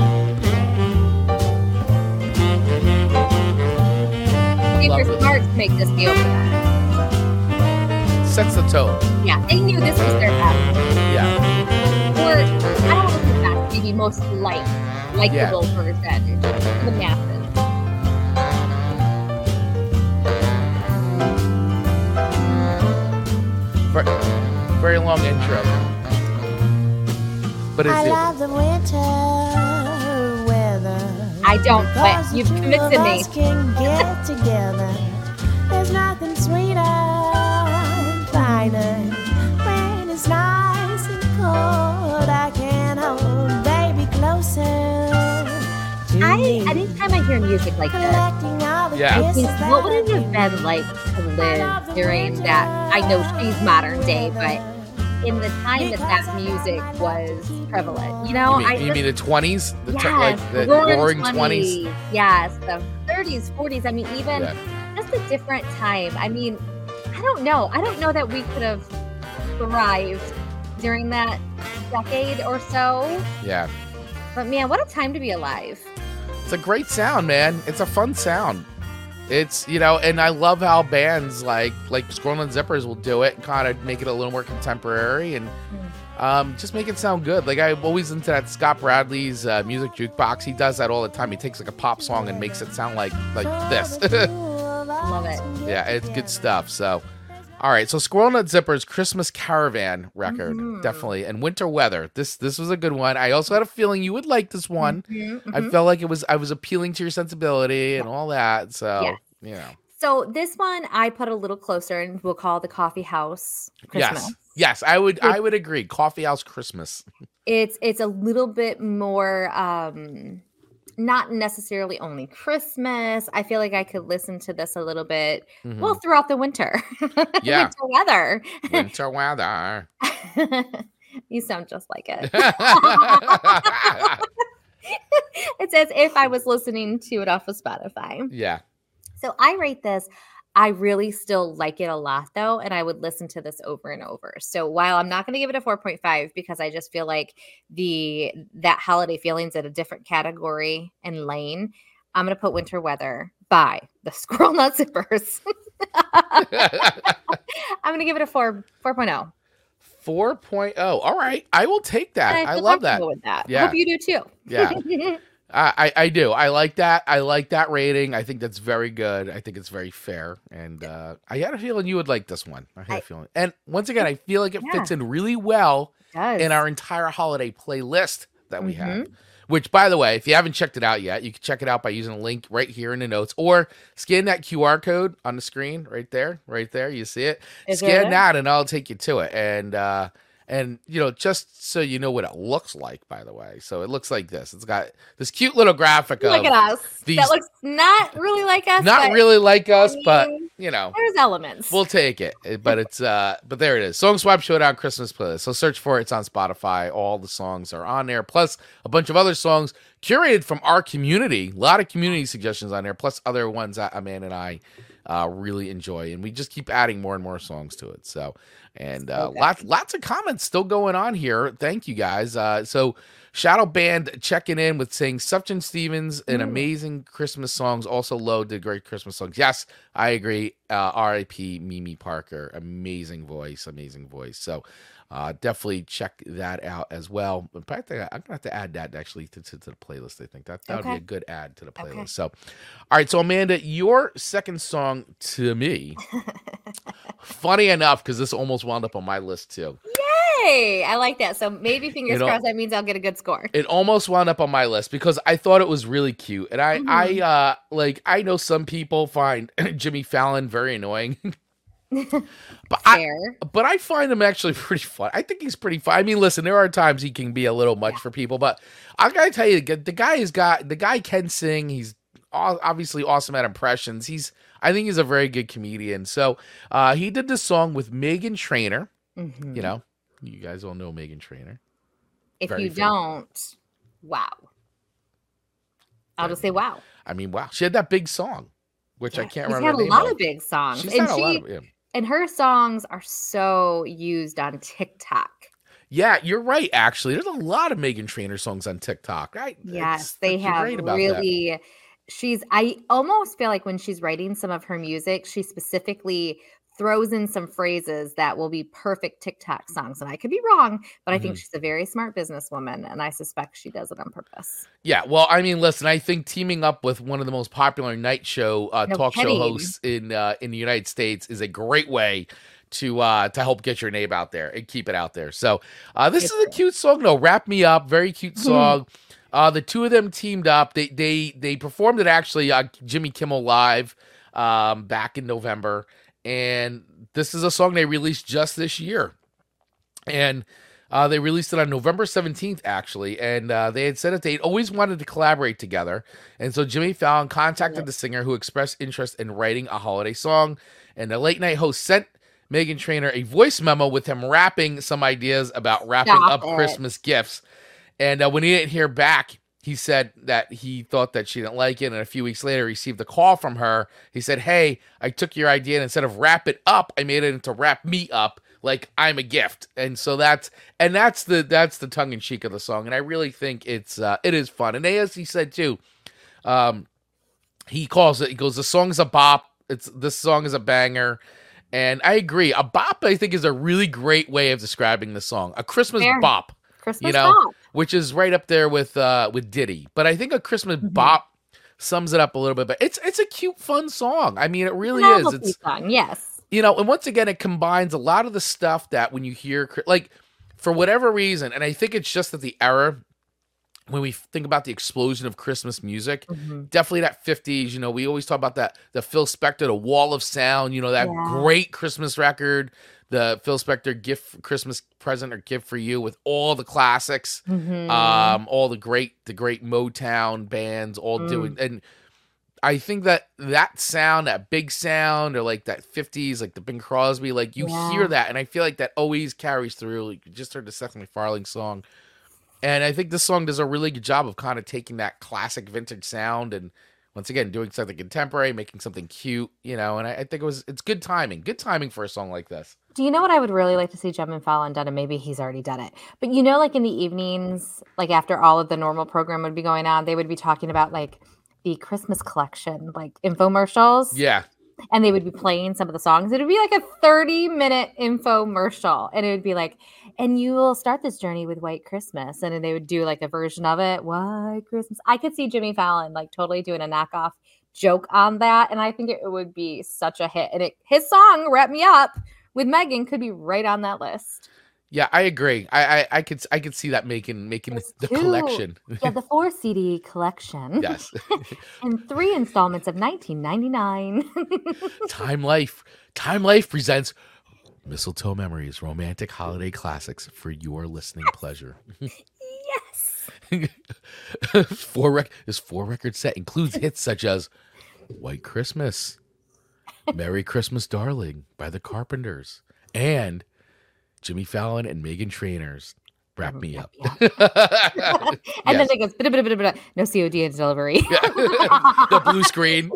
They Love were it. smart to make this the opener. Sets the tone. Yeah, they knew this was their best. Yeah. Or I don't know if it's best, maybe most light, likable version for the masses. Very, very long intro. But it's I the love the winter weather. I don't, but Because you've the two convinced of me. us can get together. There's nothing sweeter and finer when it's nice and cold. I can hold baby closer to I me. anytime I hear music like this, Collecting all the Yeah. I kisses think what would it that have been like to live during that? I know she's modern day, but in the time that that music was prevalent, you know, you I mean, you just, mean the twenties? The yes, te- like the the roaring, roaring twenties, twenties? yes, the thirties, forties. I mean, even Yeah. just a different time. I mean, I don't know. I don't know that we could have thrived during that decade or so. Yeah. But man, what a time to be alive. It's a great sound, man. It's a fun sound. It's, you know, and I love how bands like like Squirrel and Zippers will do it and kind of make it a little more contemporary and um, just make it sound good. Like I'm always into that Scott Bradley's uh, music jukebox. He does that all the time. He takes like a pop song and makes it sound like like this. Love it. Yeah, it's good stuff. So, all right. So Squirrel Nut Zipper's Christmas Caravan record, Mhm. definitely, and Winter Weather. This this was a good one. I also had a feeling you would like this one. Mhm, I mhm. felt like it was I was appealing to your sensibility and all that. So Yes. you know, So this one I put a little closer and we'll call the Coffee House Christmas. yes, yes, I would I would agree. Coffee House Christmas. It's it's a little bit more um not necessarily only Christmas. I feel like I could listen to this a little bit Mhm. well throughout the winter. Yeah. Winter weather. Winter weather. You sound just like it. It's as if I was listening to it off of Spotify. Yeah. So I rate this. I really still like it a lot though, and I would listen to this over and over. So while I'm not going to give it a four point five because I just feel like the that holiday feelings at a different category and lane, I'm going to put Winter Weather by the Squirrel Nut Zippers. I'm going to give it a four 4.0. four point oh. All right. I will take that. And I feel love that. comfortable with that. Yeah. Hope you do too. Yeah. I, I I do. I like that. I like that rating. I think that's very good. I think it's very fair. And uh, I had a feeling you would like this one. I had a I- feeling. And once again, I feel like it Yeah. fits in really well Does. in our entire holiday playlist that we have. Mhm. Which, by the way, if you haven't checked it out yet, you can check it out by using a link right here in the notes or scan that Q R code on the screen right there. Right there. You see it. Is scan it? that and I'll take you to it. And uh, And, you know, just so you know what it looks like, by the way. So it looks like this. It's got this cute little graphic of Look at us. these, that looks not really like us. not but, really like us, I mean, but, you know. There's elements. We'll take it. But it's, uh, but there it is. Song Swap Showdown Christmas playlist. So search for it. It's on Spotify. All the songs are on there, plus a bunch of other songs curated from our community. A lot of community suggestions on there, plus other ones that Amanda and I uh, really enjoy. And we just keep adding more and more songs to it. So, and uh, Okay. lots, lots of comments still going on here. Thank you guys. Uh, so Shadow Band checking in with saying Sufjan Stevens and amazing Christmas songs. Also, Low did great Christmas songs. Yes, I agree. Uh, R I P Mimi Parker, amazing voice, amazing voice. So uh, definitely check that out as well. In fact, I- I'm gonna have to add that actually to, to, to the playlist. I think that that would Okay. be a good add to the playlist. Okay. So, all right. So Amanda, your second song to me, funny enough, because this almost wound up on my list too. Hey, I like that. So maybe fingers You know- crossed that means I'll get a good score. It almost wound up on my list because I thought it was really cute. And I, I, uh, like, I know some people find Jimmy Fallon very annoying, but I, Fair. but I find him actually pretty fun. I think he's pretty fun. I mean, listen, there are times he can be a little much for people, but I gotta tell you, the guy has got, the guy can sing. He's aw- obviously awesome at impressions. He's, I think he's a very good comedian. So, uh, he did this song with Megan Trainor. Mhm. You know, you guys all know Megan Trainor. If very you fair. don't, wow. I'll just say wow. I mean, wow. She had that big song, which I Yeah, can't She's remember had the a name lot of. of big songs. She's and had a she lot of, yeah. and her songs are so used on TikTok. Yeah, you're right, actually. There's a lot of Megan Trainor songs on TikTok, right? Yes, It's- they you're have right about that. really. She's. I almost feel like when she's writing some of her music, she specifically throws in some phrases that will be perfect TikTok songs. And I could be wrong, but I Mm-hmm. think she's a very smart businesswoman, and I suspect she does it on purpose. Yeah, well, I mean, listen, I think teaming up with one of the most popular night show uh, No talk show kidding. hosts in uh, in the United States is a great way to uh, to help get your name out there and keep it out there. So uh, this It's is a cute song, though. Wrap Me Up, very cute song. Uh, the two of them teamed up. They they they performed it actually on Jimmy Kimmel Live um, back in November, and this is a song they released just this year. And uh, they released it on November seventeenth, actually. And uh, they had said that they'd always wanted to collaborate together. And so Jimmy Fallon contacted the singer who expressed interest in writing a holiday song. And the late night host sent Megan Trainor a voice memo with him rapping some ideas about wrapping Stop up it. Christmas gifts. And uh, when he didn't hear back, he said that he thought that she didn't like it. And a few weeks later, received a call from her. He said, "Hey, I took your idea and instead of wrap it up, I made it into wrap me up. Like I'm a gift." And so that's and that's the that's the tongue in cheek of the song. And I really think it's uh, it is fun. And as he said too, um, he calls it. He goes, "The song's a bop. It's this song is a banger." And I agree. A bop, I think, is a really great way of describing the song. A Christmas Fair. bop, Christmas you know, pop. which is right up there with uh, with Diddy. But I think a Christmas bop sums it up a little bit. But it's it's a cute, fun song. I mean, it really is. Novelty It's song, yes. you know, and once again, it combines a lot of the stuff that when you hear, like, for whatever reason, and I think it's just that the era, when we think about the explosion of Christmas music, definitely that fifties, you know, we always talk about that, the Phil Spector, the Wall of Sound, you know, that Yeah. great Christmas record, the Phil Spector gift, Christmas present or gift for you with all the classics, Mhm. um, all the great, the great Motown bands all Mm. doing, and I think that that sound, that big sound, or like that fifties, like the Bing Crosby, like you Yeah. hear that, and I feel like that always carries through. Like, you just heard the Seth MacFarlane song, and I think this song does a really good job of kind of taking that classic vintage sound and once again doing something contemporary, making something cute, you know. And I, I think it was it's good timing, good timing for a song like this. Do you know what I would really like to see Jim and Fallon done? And maybe he's already done it. But you know, like in the evenings, like after all of the normal program would be going on, they would be talking about like the Christmas collection, like infomercials. Yeah, And they would be playing some of the songs. It would be like a thirty minute infomercial. And it would be like, and you will start this journey with White Christmas. And then they would do like a version of it. White Christmas. I could see Jimmy Fallon like totally doing a knockoff joke on that. And I think it would be such a hit. And it, his song, Wrap Me Up with Megan, could be right on that list. yeah, I agree. I I, I could I could see that making making There's the two. collection. Yeah, the four C D collection. Yes, And three installments of nineteen ninety-nine. Time Life, Time Life presents Mistletoe Memories, romantic holiday classics for your listening pleasure. Yes. four rec- this four record set includes hits such as White Christmas, Merry Christmas Darling by the Carpenters, and Jimmy Fallon and Meghan Trainor's Wrap Me Up. And Yes. then it goes, blah, blah, blah, blah, blah. No C O D in delivery. The blue screen.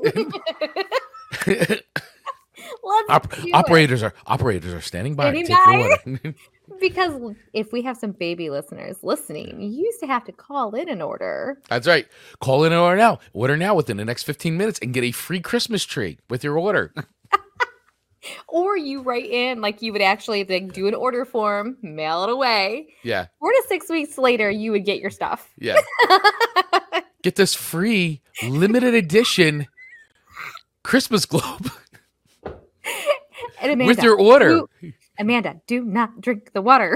Let's Op- do it. operators are operators are standing by. Standing to take your by. order. Because if we have some baby listeners listening, you used to have to call in an order. That's right. Call in an order now. Order now within the next fifteen minutes and get a free Christmas tree with your order. Or you write in like you would actually like, do an order form, mail it away. Yeah. Four to six weeks later, you would get your stuff. Yeah. Get this free limited edition Christmas globe And Amanda, with your order. do- Amanda, do not drink the water.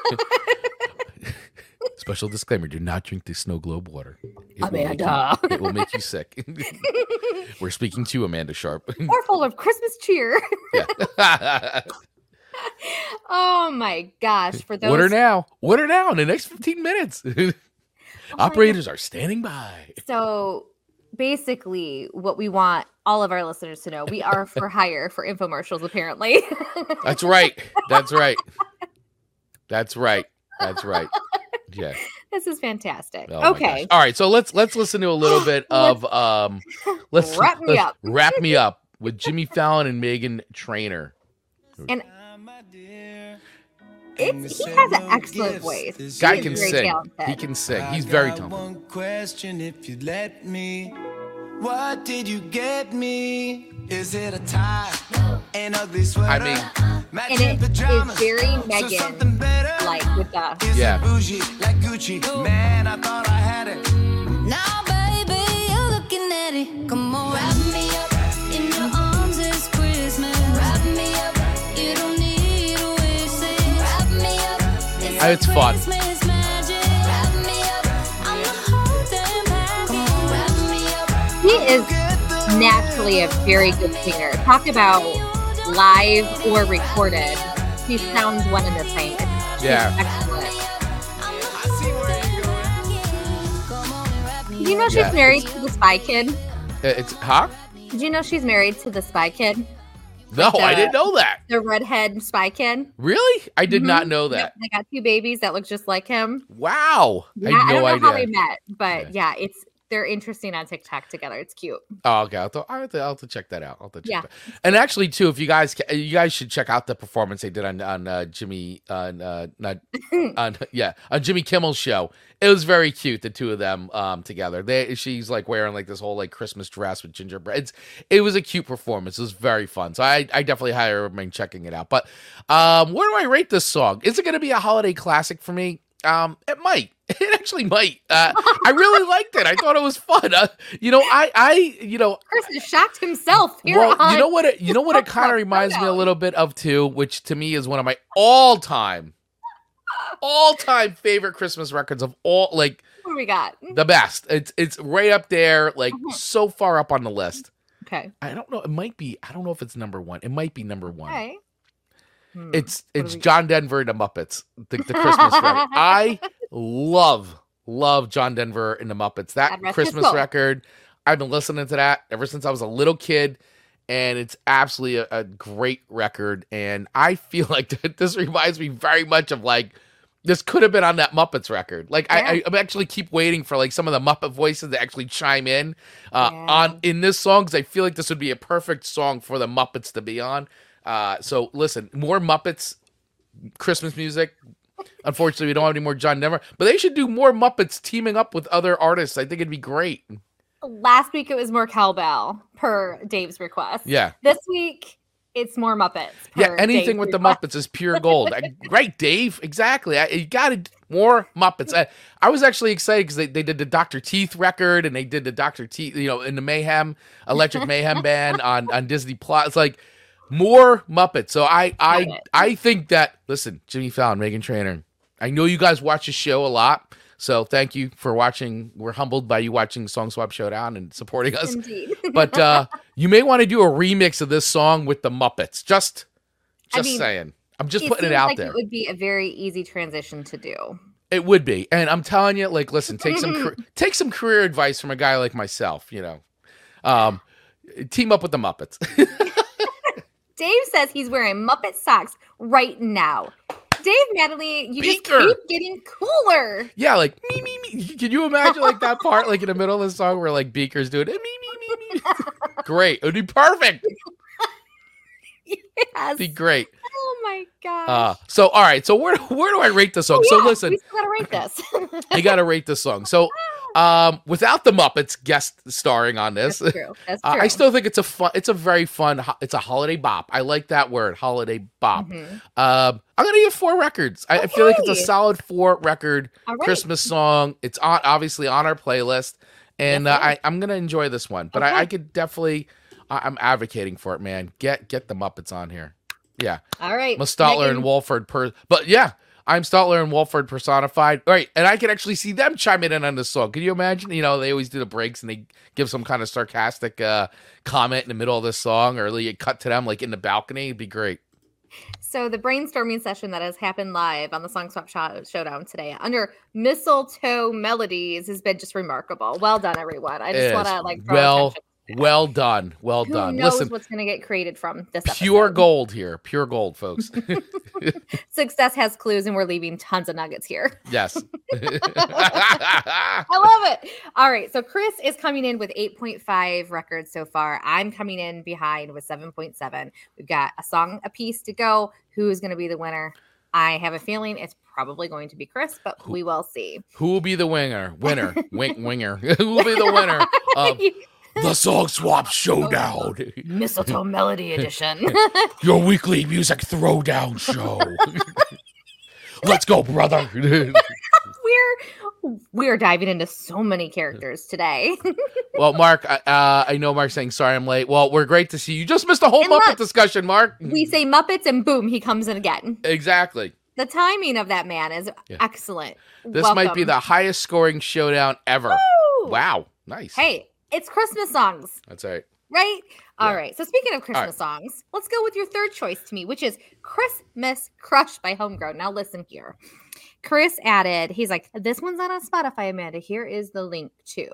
Special disclaimer: do not drink the snow globe water. It will make Amanda. you- it will make you sick. We're speaking to Amanda Sharp. Or full of Christmas cheer. Yeah. Oh my gosh. For those Order now. Order now in the next fifteen minutes. Oh my Operators are standing by. So basically, what we want all of our listeners to know, we are for hire for infomercials, apparently. That's right. That's right. That's right. That's right. Yeah. This is fantastic. Oh my okay. gosh. All right. So let's let's listen to a little bit of um let's Wrap me let's up. Wrap Me Up with Jimmy Fallon and Meghan Trainor. And it's, he has an excellent voice. Guy He is can very sing. talented. He can sing. He's very got talented. One question, if you let me. What did you get me? Is it a tie? An ugly sweater? I mean, And it is very Megan, like with the Is Yeah. it bougie like Gucci? Man, I thought I had it. Now, baby, you're looking at it. Come on, wrap me up in your arms. It's Christmas. Wrap me up. You don't need to wish it. Wrap me up. Uh, it's fun. Christmas magic. Wrap me up. I'm the whole damn package. Wrap me up. he is naturally a very good singer. Talk about live or recorded. He sounds one and the same. It's just Yeah. excellent. I see where you're going. Come on and wrap me Did you know she's Yeah. married to the Spy Kid? Uh, It's huh? Did you know she's married to the Spy Kid? No, the- I didn't know that. The redhead Spy Kid? Really? I did not Mhm. know Yep, that. they got two babies that look just like him. Wow. Yeah, I had I, no don't know idea. how they met, but yeah, it's they're interesting on TikTok together. It's cute. Oh, okay. I'll have, to, I'll, have to, I'll have to check that out. I'll have to check Yeah. that. And actually, too, if you guys ca- you guys should check out the performance they did on on uh, Jimmy on uh, not on yeah on Jimmy Kimmel's show. It was very cute, the two of them um, together. They she's like wearing like this whole like Christmas dress with gingerbread. It's, it was a cute performance. It was very fun. So I, I definitely highly recommend checking it out. But um, where do I rate this song? Is it going to be a holiday classic for me? Um, it might. It actually might. Uh, I really liked it. I thought it was fun. Uh, you know, I, I, you know, Chris has shocked himself here well, on. you know what? It, you know what? It kind of reminds me a little bit of too, which to me is one of my all-time, all-time favorite Christmas records of all. Like What do we got? the best. It's it's right up there. Like so far up on the list. Okay. I don't know. It might be. I don't know if it's number one. It might be number one. Okay. Hmm. It's What do it's we- John Denver and the Muppets, the, the Christmas record. I love love John Denver and the Muppets. That God rest his Christmas soul. record. I've been listening to that ever since I was a little kid, and it's absolutely a, a great record. And I feel like that this reminds me very much of like this could have been on that Muppets record. Like I, I, I actually keep waiting for like some of the Muppet voices to actually chime in uh, Yeah. on in this song because I feel like this would be a perfect song for the Muppets to be on. Uh, so listen, more Muppets Christmas music. Unfortunately, we don't have any more John Denver, but they should do more Muppets teaming up with other artists. I think it'd be great. Last week it was more cowbell per Dave's request. Yeah. This week it's more Muppets. Yeah, per anything Dave's with the request. Muppets is pure gold. I- right, Dave? Exactly. I, you got to more Muppets. I, I was actually excited because they, they did the Doctor Teeth record and they did the Doctor Teeth, you know, in the Mayhem, Electric Mayhem band on, on Disney Plus. It's like more Muppets. So I I Got it. I think that, listen, Jimmy Fallon, Meghan Trainor, I know you guys watch the show a lot. So thank you for watching. We're humbled by you watching Song Swap Showdown and supporting us. Indeed. But uh, you may want to do a remix of this song with the Muppets. Just, I just mean, saying. I'm just it putting it seems out like there. It would be a very easy transition to do. It would be. And I'm telling you, like, listen, take some car- take some career advice from a guy like myself, you know. Um, team up with the Muppets. Dave says he's wearing Muppet socks right now. Dave, Natalie, you Beaker. just keep getting cooler. Yeah, like, me, me, me. Can you imagine, like, that part, like, in the middle of the song where, like, Beaker's doing, me, me, me, me. Great. It would be perfect. Yes. Be great. Oh, my gosh. Uh, so, all right. So, where, where do I rate this song? Oh, so, yeah, listen. we still got to rate this. I got to rate this song. So, um, without the Muppets guest starring on this, That's true. That's uh, true. I still think it's a fun, it's a very fun, ho- it's a holiday bop. I like that word, holiday bop. Mhm. Um, I'm gonna give four records. I, I feel like it's a Okay. solid four record All right. Christmas song. It's on obviously on our playlist, and Yes, uh, it I, I'm gonna enjoy this one. But I, Okay. I could definitely, I, I'm advocating for it, man. Get get the Muppets on here. Yeah, All right. Mustotler Megan, and Wolford per, but yeah. I'm Stotler and Wolford personified. All right, and I can actually see them chiming in on this song. Can you imagine? You know, they always do the breaks and they give some kind of sarcastic uh, comment in the middle of this song, or they cut to them like in the balcony. It'd be great. So the brainstorming session that has happened live on the Song Swap Show- Showdown today under Mistletoe Melodies has been just remarkable. Well done, everyone. I just It want is. to like throw well, attention. well done, well Who done. knows Listen, what's going to get created from this pure episode? gold here, pure gold, folks. Success has clues, and we're leaving tons of nuggets here. Yes. I love it. All right. So Chris is coming in with eight point five records so far. I'm coming in behind with seven point seven. We've got a song apiece to go. Who's going to be the winner? I have a feeling it's probably going to be Chris, but we will see. Who will be the winner? Winner. Wink winger. Who will be the winner of the Song Swap Showdown? Mistletoe Melody Edition. Your weekly music throwdown show. Let's go, brother. we're we're diving into so many characters today. Well, Mark, uh, I know Mark's saying sorry I'm late. Well, we're great to see you. You just missed a whole And Muppet look, discussion, Mark. We say Muppets and boom, he comes in again. Exactly. The timing of that man is Yeah. excellent. This might be Welcome. the highest scoring showdown ever. Woo! Wow. Nice. Hey, it's Christmas songs, That's all right. right? All Yeah. right. So speaking of Christmas right. songs, let's go with your third choice to me, which is Christmas Crush by Homegrown. Now listen here. Chris added, he's like, this one's not on Spotify, Amanda. Here is the link to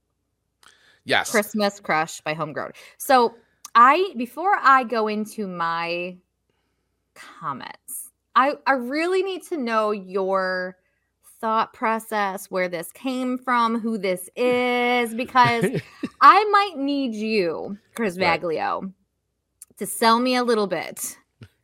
Yes. Christmas Crush by Homegrown. So I, before I go into my comments, I, I really need to know your thought process, where this came from, who this is, because I might need you, Chris Right. Vaglio, to sell me a little bit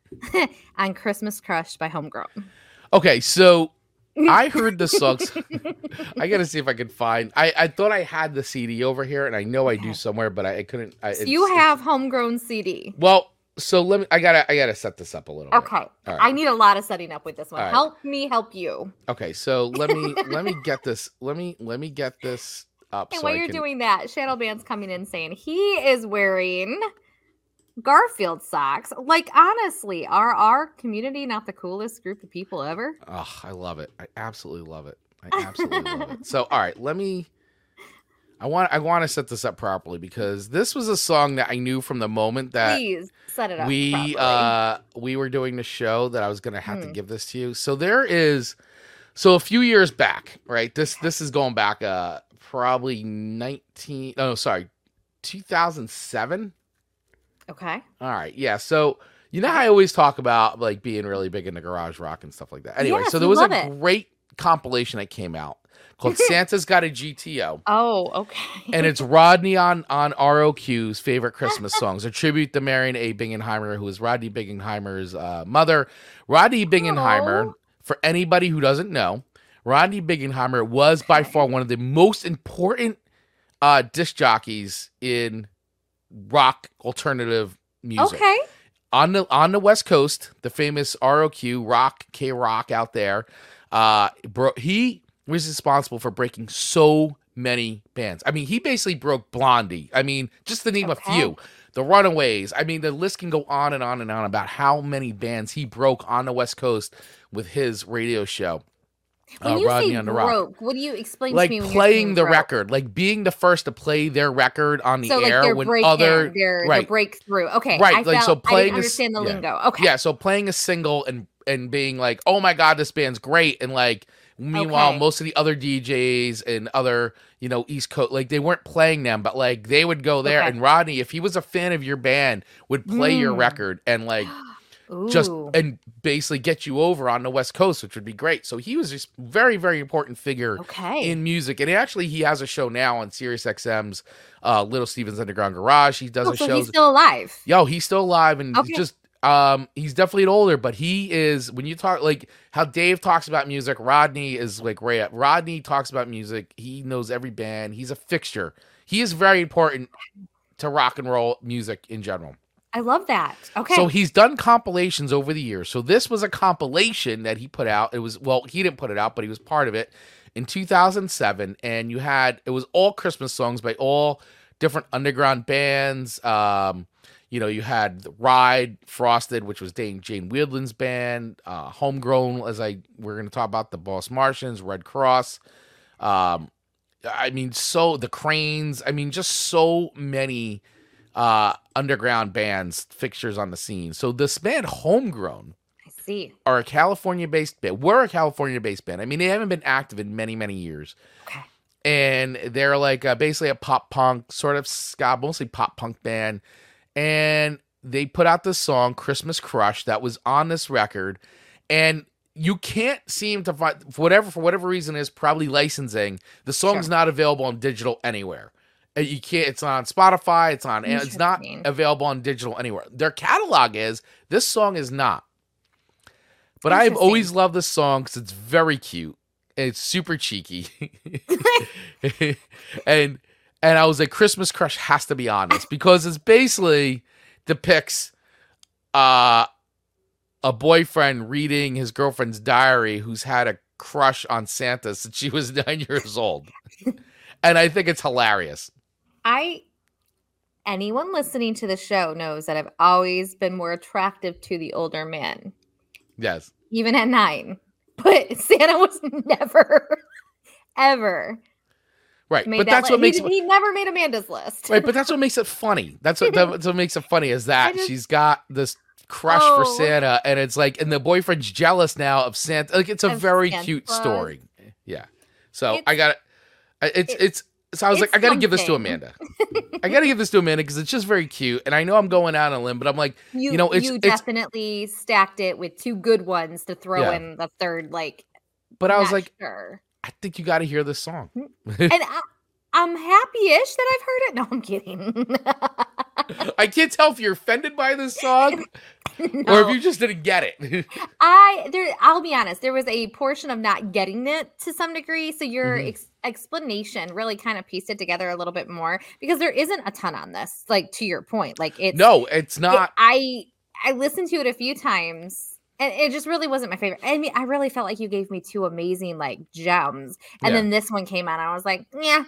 on Christmas Crush by Homegrown. Okay, so I heard the songs. I gotta see if I can find. I, I thought I had the C D over here, and I know I do somewhere, but I, I couldn't. I, So it's- you it's- have Homegrown C D. Well, so let me. I gotta. I gotta set this up a little. bit. Okay. All right. I need a lot of setting up with this one. All right. Help me help you. Okay, so let me let me get this. Let me let me get this up. And so while I you're can, doing that, Shadow Band's coming in saying he is wearing Garfield socks. Like, honestly, are our community not the coolest group of people ever? Oh, I love it. I absolutely love it. I absolutely love it. So, all right, let me. I want. I want to set this up properly because this was a song that I knew from the moment that Please set it up. we properly. uh we were doing the show that I was gonna have to Hmm. give this to you. So there is. So a few years back, right? This this is going back uh probably nineteen. Oh, sorry, two thousand seven. Okay. All right, yeah. So you know how I always talk about like being really big into garage rock and stuff like that. Anyway, Yes, so there we was love a it. great compilation that came out called Santa's Got a G T O, Oh, okay. and it's Rodney on on R O Q's favorite Christmas songs, a tribute to Marion A. Bingenheimer, who is Rodney Bingenheimer's uh, mother. Rodney Bingenheimer, Aw. for anybody who doesn't know, Rodney Bingenheimer was by far one of the most important uh, disc jockeys in rock alternative music. Okay. On the on the West Coast, the famous R O Q Rock K Rock out there, uh, bro, he was responsible for breaking so many bands. I mean, he basically broke Blondie. I mean, just to name Okay. a few, the Runaways. I mean, the list can go on and on and on about how many bands he broke on the West Coast with his radio show. When uh, you Rodney say on the Rock. broke, what do you explain Like to me when playing you're the broke? record, like being the first to play their record on the So like air their when break other in, their, right, their breakthrough. Okay, right, I like felt, so I playing didn't a s- understand the yeah. lingo. Okay, Yeah, so playing a single and and being like, oh my god, this band's great, and like meanwhile Okay. most of the other D Js and other you know East Coast like they weren't playing them, but like they would go there Okay. and Rodney, if he was a fan of your band, would play your Mm. record and like. Ooh. Just and basically get you over on the West Coast, which would be great. So he was just very, very important figure Okay. in music, and actually he has a show now on Sirius X M's uh, Little Steven's Underground Garage. He does Oh, a so show. he's still alive. Yo, he's still alive, and Okay. he's just um, he's definitely older, but he is when you talk like how Dave talks about music. Rodney is like right up. Rodney talks about music. He knows every band. He's a fixture. He is very important to rock and roll music in general. I love that. Okay. So he's done compilations over the years. So this was a compilation that he put out. It was, well, he didn't put it out, but he was part of it in two thousand seven. And you had, it was all Christmas songs by all different underground bands. Um, you know, you had Ride, Frosted, which was Jane, Jane Wiedlin's band, uh, Homegrown, as I, we're going to talk about the Boss Martians, Red Cross. Um, I mean, so the Cranes, I mean, just so many uh underground bands fixtures on the scene. So this band Homegrown I see. are a California-based band. We're a California-based band. I mean, they haven't been active in many, many years. Okay. And they're like uh, basically a pop punk, sort of ska, mostly pop punk band. And they put out this song, Christmas Crush, that was on this record. And you can't seem to find, for whatever, for whatever reason is probably licensing, the song's Sure. not available on digital anywhere. You can't. It's on Spotify. It's on. It's not Interesting. available on digital anywhere. Their catalog is. This song is not. But I've Interesting. always loved this song because it's very cute. And it's super cheeky. and and I was like, Christmas Crush has to be on this because it's basically depicts uh a boyfriend reading his girlfriend's diary who's had a crush on Santa since she was nine years old. And I think it's hilarious. I anyone listening to the show knows that I've always been more attractive to the older men, Yes. even at nine. But Santa was never, ever Right. made But that that's li- what makes he, it he never made Amanda's list. right, but that's what makes it funny. That's what that's what makes it funny is that I just- she's got this crush Oh. for Santa and it's like and the boyfriend's jealous now of Santa. Like it's a Of very Santa. cute story. Yeah. So It's- I got it. It's it- it's so I was like, it's I gotta give this to something. Amanda. I gotta give this to Amanda because it's just very cute. And I know I'm going out on a limb, but I'm like, You, you know, it's you it's definitely stacked it with two good ones to throw Yeah. in the third. Like, but I was not like, sure. I think you gotta hear this song. and I, I'm happy-ish that I've heard it. No, I'm kidding. I can't tell if you're offended by this song or if No. you just didn't get it. I there. I'll be honest. There was a portion of not getting it to some degree. So your Mhm. ex- explanation really kind of pieced it together a little bit more because there isn't a ton on this. Like to your point, like it's No, it's it- not. I I listened to it a few times. And it just really wasn't my favorite. I mean, I really felt like you gave me two amazing like gems, and Yeah. then this one came out, and I was like, yeah,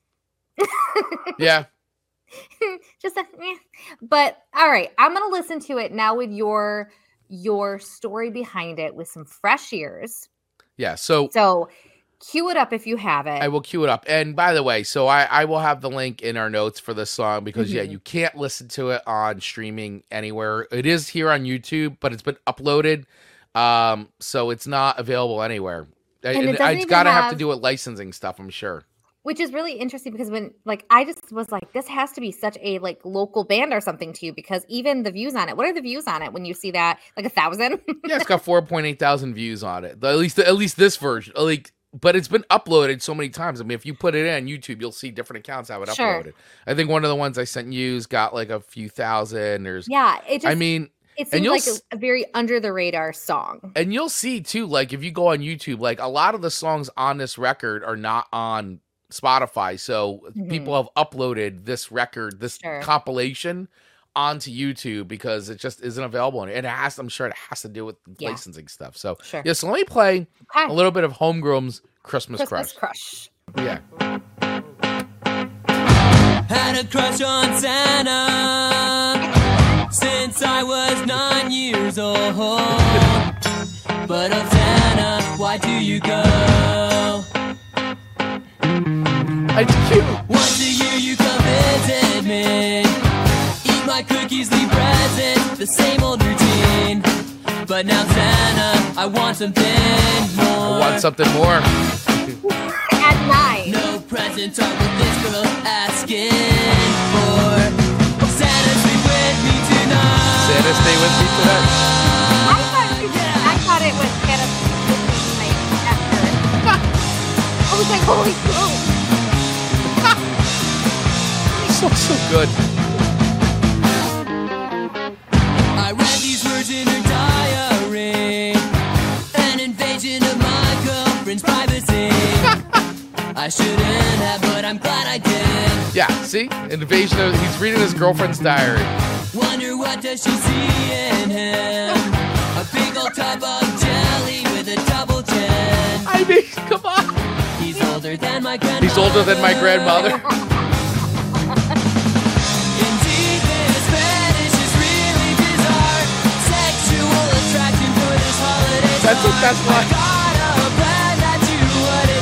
Yeah. just a, eh. But all right, I'm gonna listen to it now with your your story behind it with some fresh ears. Yeah. So So cue it up if you have it. I will cue it up. And by the way, so I, I will have the link in our notes for this song because, yeah, Mhm. you can't listen to it on streaming anywhere. It is here on YouTube, but it's been uploaded. Um, so it's not available anywhere. And it And doesn't it's even got to have to have- do with licensing stuff, I'm sure. Which is really interesting because when like I just was like, this has to be such a like local band or something to you because even the views on it, what are the views on it when you see that? Like a thousand? Yeah, it's got four point eight thousand views on it. At least at least this version. Like, but it's been uploaded so many times. I mean, if you put it in on YouTube, you'll see different accounts have it Sure. uploaded. I think one of the ones I sent you's got like a few thousand. There's, Yeah, it just I mean, it and seems you'll like a, s- a very under the radar song. and you'll see too, like if you go on YouTube, like a lot of the songs on this record are not on Spotify. So Mhm. people have uploaded this record, this Sure. compilation onto YouTube because it just isn't available. And it has, I'm sure it has to do with Yeah. licensing stuff. So Sure. yeah, so let me play Okay. a little bit of Homegrown's Christmas, Christmas Crush. crush. Yeah. Had a crush on Santa since I was nine years old. But of Santa, why do you go? It's cute. Once a year you come visit me, eat my cookies, leave presents, the same old routine. But now Santa, I want something more. I want something more. At night. No presents are what this girl asking for. Santa, stay with me tonight. Santa, stay with me tonight. I thought, you, I thought it was kind of like after. I was like, holy cow. So, so good. I read these words in her diary. An invasion of my girlfriend's privacy. I shouldn't have, but I'm glad I did. Yeah, see? Invasion of, he's reading his girlfriend's diary. Wonder what does she see in him? A big old tub of jelly with a double chin. I mean, come on. He's older than my grandmother. He's older than my grandmother. Indeed, this fetish is really bizarre. Sexual attraction for this holiday. That's what that's I why. got a plan that you wouldn't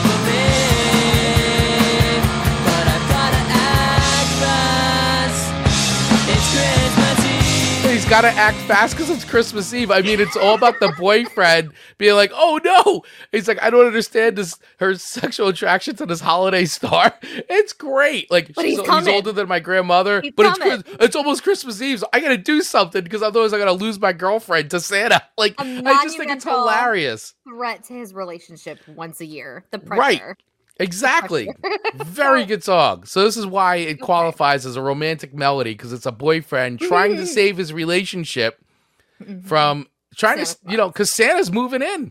believe, but I've gotta act fast. It's Christmas Eve. He's got to act fast because it's Christmas Eve. I mean, it's all about the boyfriend being like, oh no. He's like, I don't understand this, her sexual attraction to this holiday star. It's great. Like, But she's, he's he's coming. older than my grandmother, He's but it's, coming. Chris- it's almost Christmas Eve. So I got to do something because otherwise I'm going to lose my girlfriend to Santa. Like, A I just think it's monumental hilarious. Threat to his relationship once a year. The Right. pressure. Exactly. Very good song. So this is why it qualifies as a romantic melody because it's a boyfriend trying to save his relationship from trying Santa to, you know, because Santa's moving in.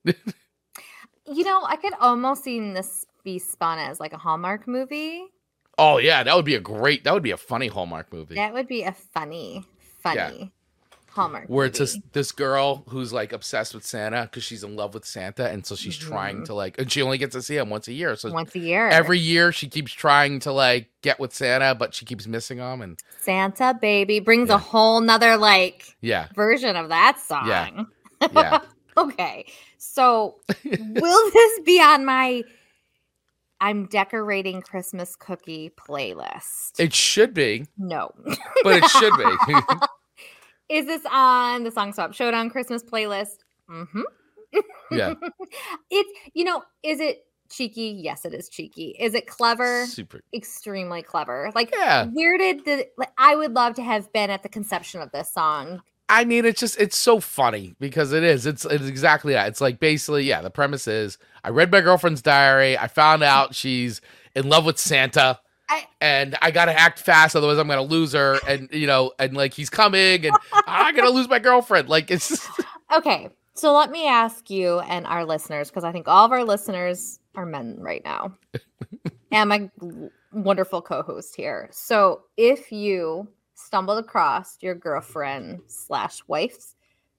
You know, I could almost see this be spun as like a Hallmark movie. Oh yeah, that would be a great. That would be a funny Hallmark movie. That would be a funny, funny Hallmark Where it's movie. this, this girl who's like obsessed with Santa because she's in love with Santa, and so she's trying to like, and she only gets to see him once a year. So once a year. every year she keeps trying to like get with Santa, but she keeps missing him. And Santa Baby brings Yeah. a whole nother like yeah, version of that song. Yeah. yeah, Okay. So will this be on my I'm decorating Christmas cookie playlist? it should be, No. but it should be. Is this on the Song Swap Showdown Christmas playlist? Mm-hmm. Yeah, It's, you know, is it cheeky? Yes, it is cheeky. Is it clever? super. Extremely clever. Like, Yeah. where did the, like, I would love to have been at the conception of this song. I mean, it's just, it's so funny because it is. It's, it's exactly that. It's like basically, yeah, the premise is I read my girlfriend's diary. I found out she's in love with Santa. I- and I got to act fast. Otherwise, I'm going to lose her. And, you know, and like he's coming and I'm going to lose my girlfriend. Like, it's just. Okay. So let me ask you and our listeners, because I think all of our listeners are men right now, and my wonderful co-host here. So if you stumbled across your girlfriend slash wife's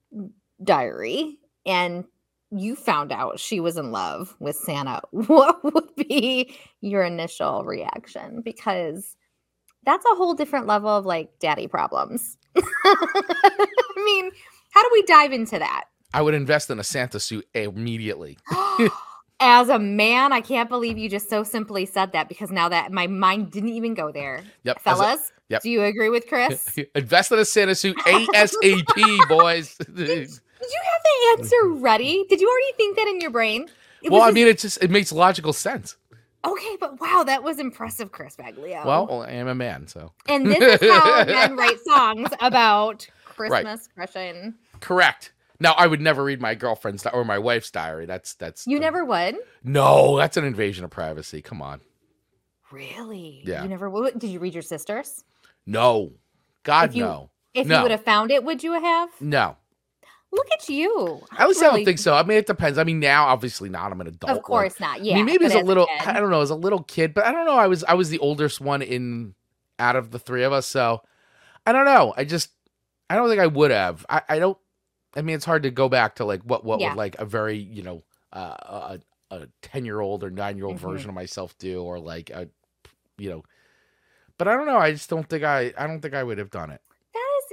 diary and you found out she was in love with Santa, what would be your initial reaction? Because that's a whole different level of like daddy problems. I mean, how do we dive into that? I would invest in a Santa suit immediately. As a man, I can't believe you just so simply said that because now that my mind didn't even go there. Yep. as a- Fellas, yep. do you agree with Chris? Invest in a Santa suit ASAP, boys. Did you have the answer ready? Did you already think that in your brain? It Well, was I just- mean, it just, it makes logical sense. okay, but wow, that was impressive, Chris Baglio. Well, I am a man, so. and this is how men write songs about Christmas crushing. Correct. Now, I would never read my girlfriend's di- or my wife's diary. That's, that's. You never would? No, that's an invasion of privacy. Come on. Really? Yeah. You never would? Did you read your sister's? No. God, If you- no. If No. you would have found it, would you have? No. Look at you. At least I Really- don't think so. I mean, it depends. I mean, now, obviously not. I'm an adult. Of like- course not. Yeah. I mean, maybe as but a little, kid. I don't know, as a little kid, but I don't know. I was, I was the oldest one in, out of the three of us. So I don't know. I just, I don't think I would have. I, I don't, I mean, it's hard to go back to like what, what Yeah. would like a very, you know, uh, a, a ten year old or nine year old Mhm. version of myself do, or like a, you know, but I don't know. I just don't think I, I don't think I would have done it. That is,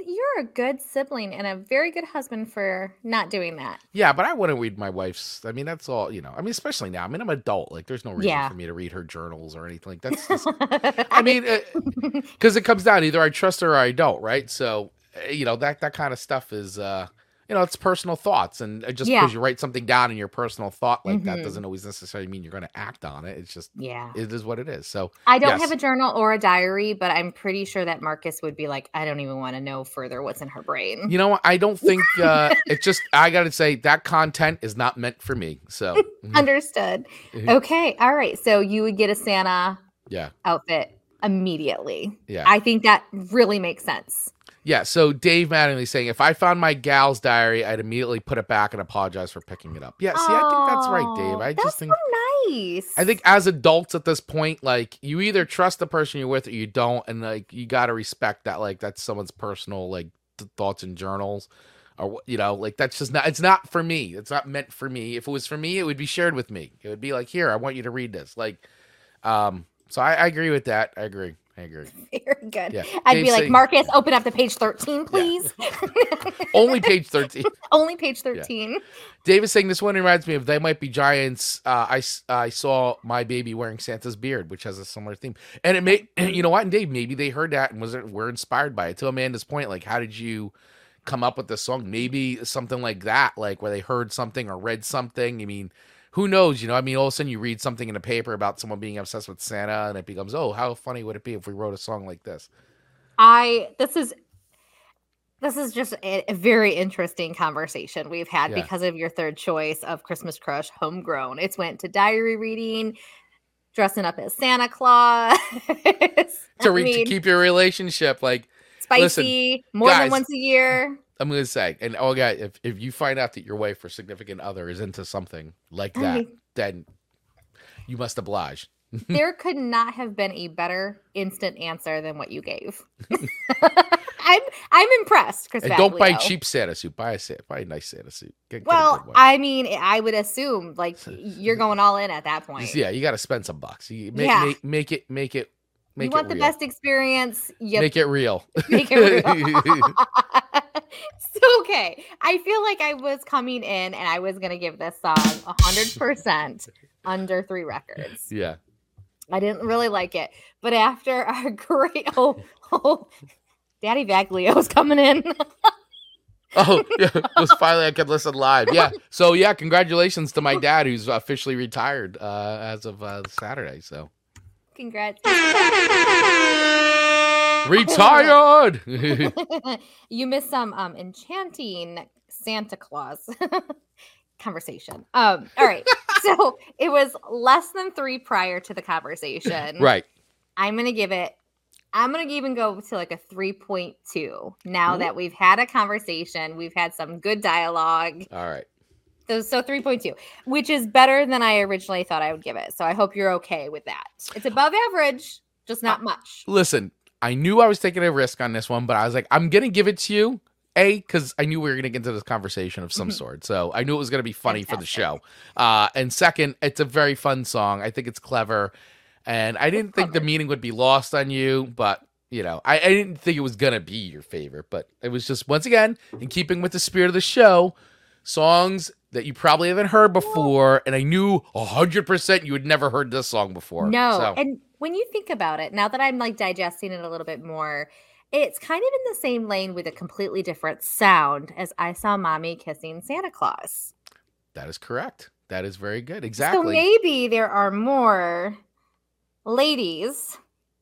you're a good sibling and a very good husband for not doing that. Yeah, but I wouldn't read my wife's. I mean, that's all, you know. I mean, especially now. I mean, I'm an adult. Like, there's no reason Yeah. for me to read her journals or anything. Like, that's just, I mean, because it, it comes down either I trust her or I don't, right? So, uh, you know, that that kind of stuff is, uh, you know, it's personal thoughts. And uh, just Yeah. because you write something down in your personal thought like that Mhm. doesn't always necessarily mean you're going to act on it. It's just, Yeah. it is what it is. So, I don't yes. have a journal or a diary, but I'm pretty sure that Marcus would be like, I don't even want to know further what's in her brain. You know what? I don't think uh, it's just, I got to say, that content is not meant for me. So, mhm. Understood. Mhm. Okay. All right. So you would get a Santa yeah. outfit immediately. Yeah. I think that really makes sense. Yeah, so Dave Mattingly saying, if I found my gal's diary, I'd immediately put it back and apologize for picking it up. Yeah, see, I think that's right, Dave. I That's just think, so nice. I think as adults at this point, like, you either trust the person you're with or you don't, and, like, you got to respect that, like, that's someone's personal, like, th- thoughts and journals, or, wh- you know, like, that's just not, it's not for me. It's not meant for me. If it was for me, it would be shared with me. It would be like, here, I want you to read this. Like, um, so I, I agree with that. I agree. I agree. Very good. Yeah. I'd Dave be like, saying- Marcus, open up to page thirteen, please. Only page thirteen. Only page thirteen. David saying this one reminds me of They Might Be Giants. Uh, I, s- I saw My Baby Wearing Santa's Beard, which has a similar theme. And it made, you know what? And Dave, maybe they heard that and was were inspired by it. To Amanda's point, like, how did you come up with this song? Maybe something like that, like where they heard something or read something. I mean, who knows? You know, I mean, all of a sudden you read something in a paper about someone being obsessed with Santa and it becomes, oh, how funny would it be if we wrote a song like this? I, this is, this is just a, a very interesting conversation we've had Yeah. because of your third choice of Christmas Crush Homegrown. It's went to diary reading, dressing up as Santa Claus. To, re- I mean, to keep your relationship, like, spicy, listen, more guys, than once a year. I'm gonna say, and oh god, if if you find out that your wife or significant other is into something like I that, mean- then you must oblige. There could not have been a better instant answer than what you gave. I'm I'm impressed, Chris. And don't buy Baglio. cheap Santa suit. Buy a Sa- buy a nice Santa suit. Get, get a Well, good one. I mean, I would assume like you're going all in at that point. Just- yeah, you got to spend some bucks. You make, Yeah. make make it make it make you it want the real. best experience. You Make it real. make it real. So, okay, I feel like I was coming in and I was going to give this song one hundred percent under three records. Yeah. I didn't really like it. But after our great, oh, oh Daddy Baglio's coming in. Oh, yeah. It was finally I could listen live. Yeah. So yeah, congratulations to my dad who's officially retired uh, as of uh, Saturday. So Congrats. retired. You missed some um enchanting Santa Claus conversation. Um, all right. So it was less than three prior to the conversation. Right. I'm gonna give it, I'm gonna even go to like a three point two now Ooh. that we've had a conversation, we've had some good dialogue. All right. So, so three point two, which is better than I originally thought I would give it. So I hope you're okay with that. It's above average, just not much. Listen, I knew I was taking a risk on this one, but I was like, I'm going to give it to you. A, because I knew we were going to get into this conversation of some sort. So I knew it was going to be funny for the show. Uh, and second, it's a very fun song. I think it's clever. And I didn't think the meaning would be lost on you, but, you know, I, I didn't think it was going to be your favorite. But it was just, once again, in keeping with the spirit of the show, songs that you probably haven't heard before. And I knew one hundred percent you had never heard this song before. No. So, And when you think about it, now that I'm like digesting it a little bit more, it's kind of in the same lane with a completely different sound as I Saw Mommy Kissing Santa Claus. that is correct. That is very good. Exactly. So maybe there are more ladies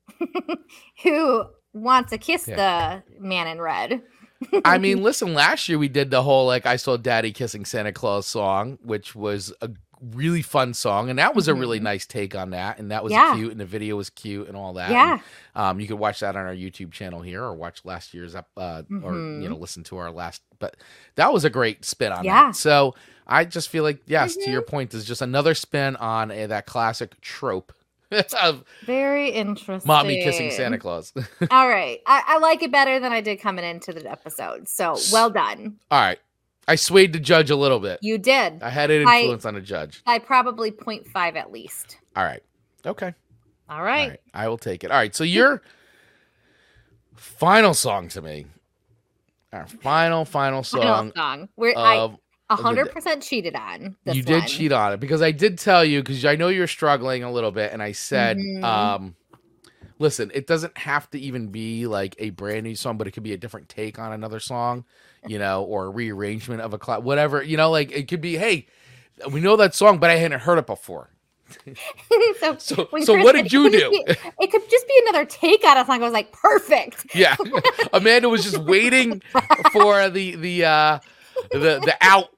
who want to kiss the man in red. I mean, listen, last year we did the whole, like, I Saw Daddy Kissing Santa Claus song, which was a really fun song. And that was a really nice take on that. And that was Yeah. cute. And the video was cute and all that. Yeah. And, um, you could watch that on our YouTube channel here or watch last year's, up, uh, or, Mhm. you know, listen to our last, but that was a great spin on Yeah. that. So I just feel like, yes, to your point, is just another spin on a, that classic trope of Very interesting. mommy kissing Santa Claus. All right. I, I like it better than I did coming into the episode. So well done. All right. I swayed the judge a little bit. You did. I had an I- influence on the judge. By probably zero point five at least. All right. Okay. All All right. right. I will take it. All right. So your final song to me Our final, final song. Final song. Where of, I of one the hundred day. percent cheated on this You did one. cheat on it because I did tell you, because I know you're struggling a little bit, and I said, Mhm. um, listen, it doesn't have to even be like a brand new song, but it could be a different take on another song, you know, or a rearrangement of a class, whatever, you know, like it could be, hey, we know that song, but I hadn't heard it before. so So, when so Chris what said did it you could do? just be- it could just be another take on a song. I was like, perfect. Yeah, Amanda was just waiting for the the uh, the the out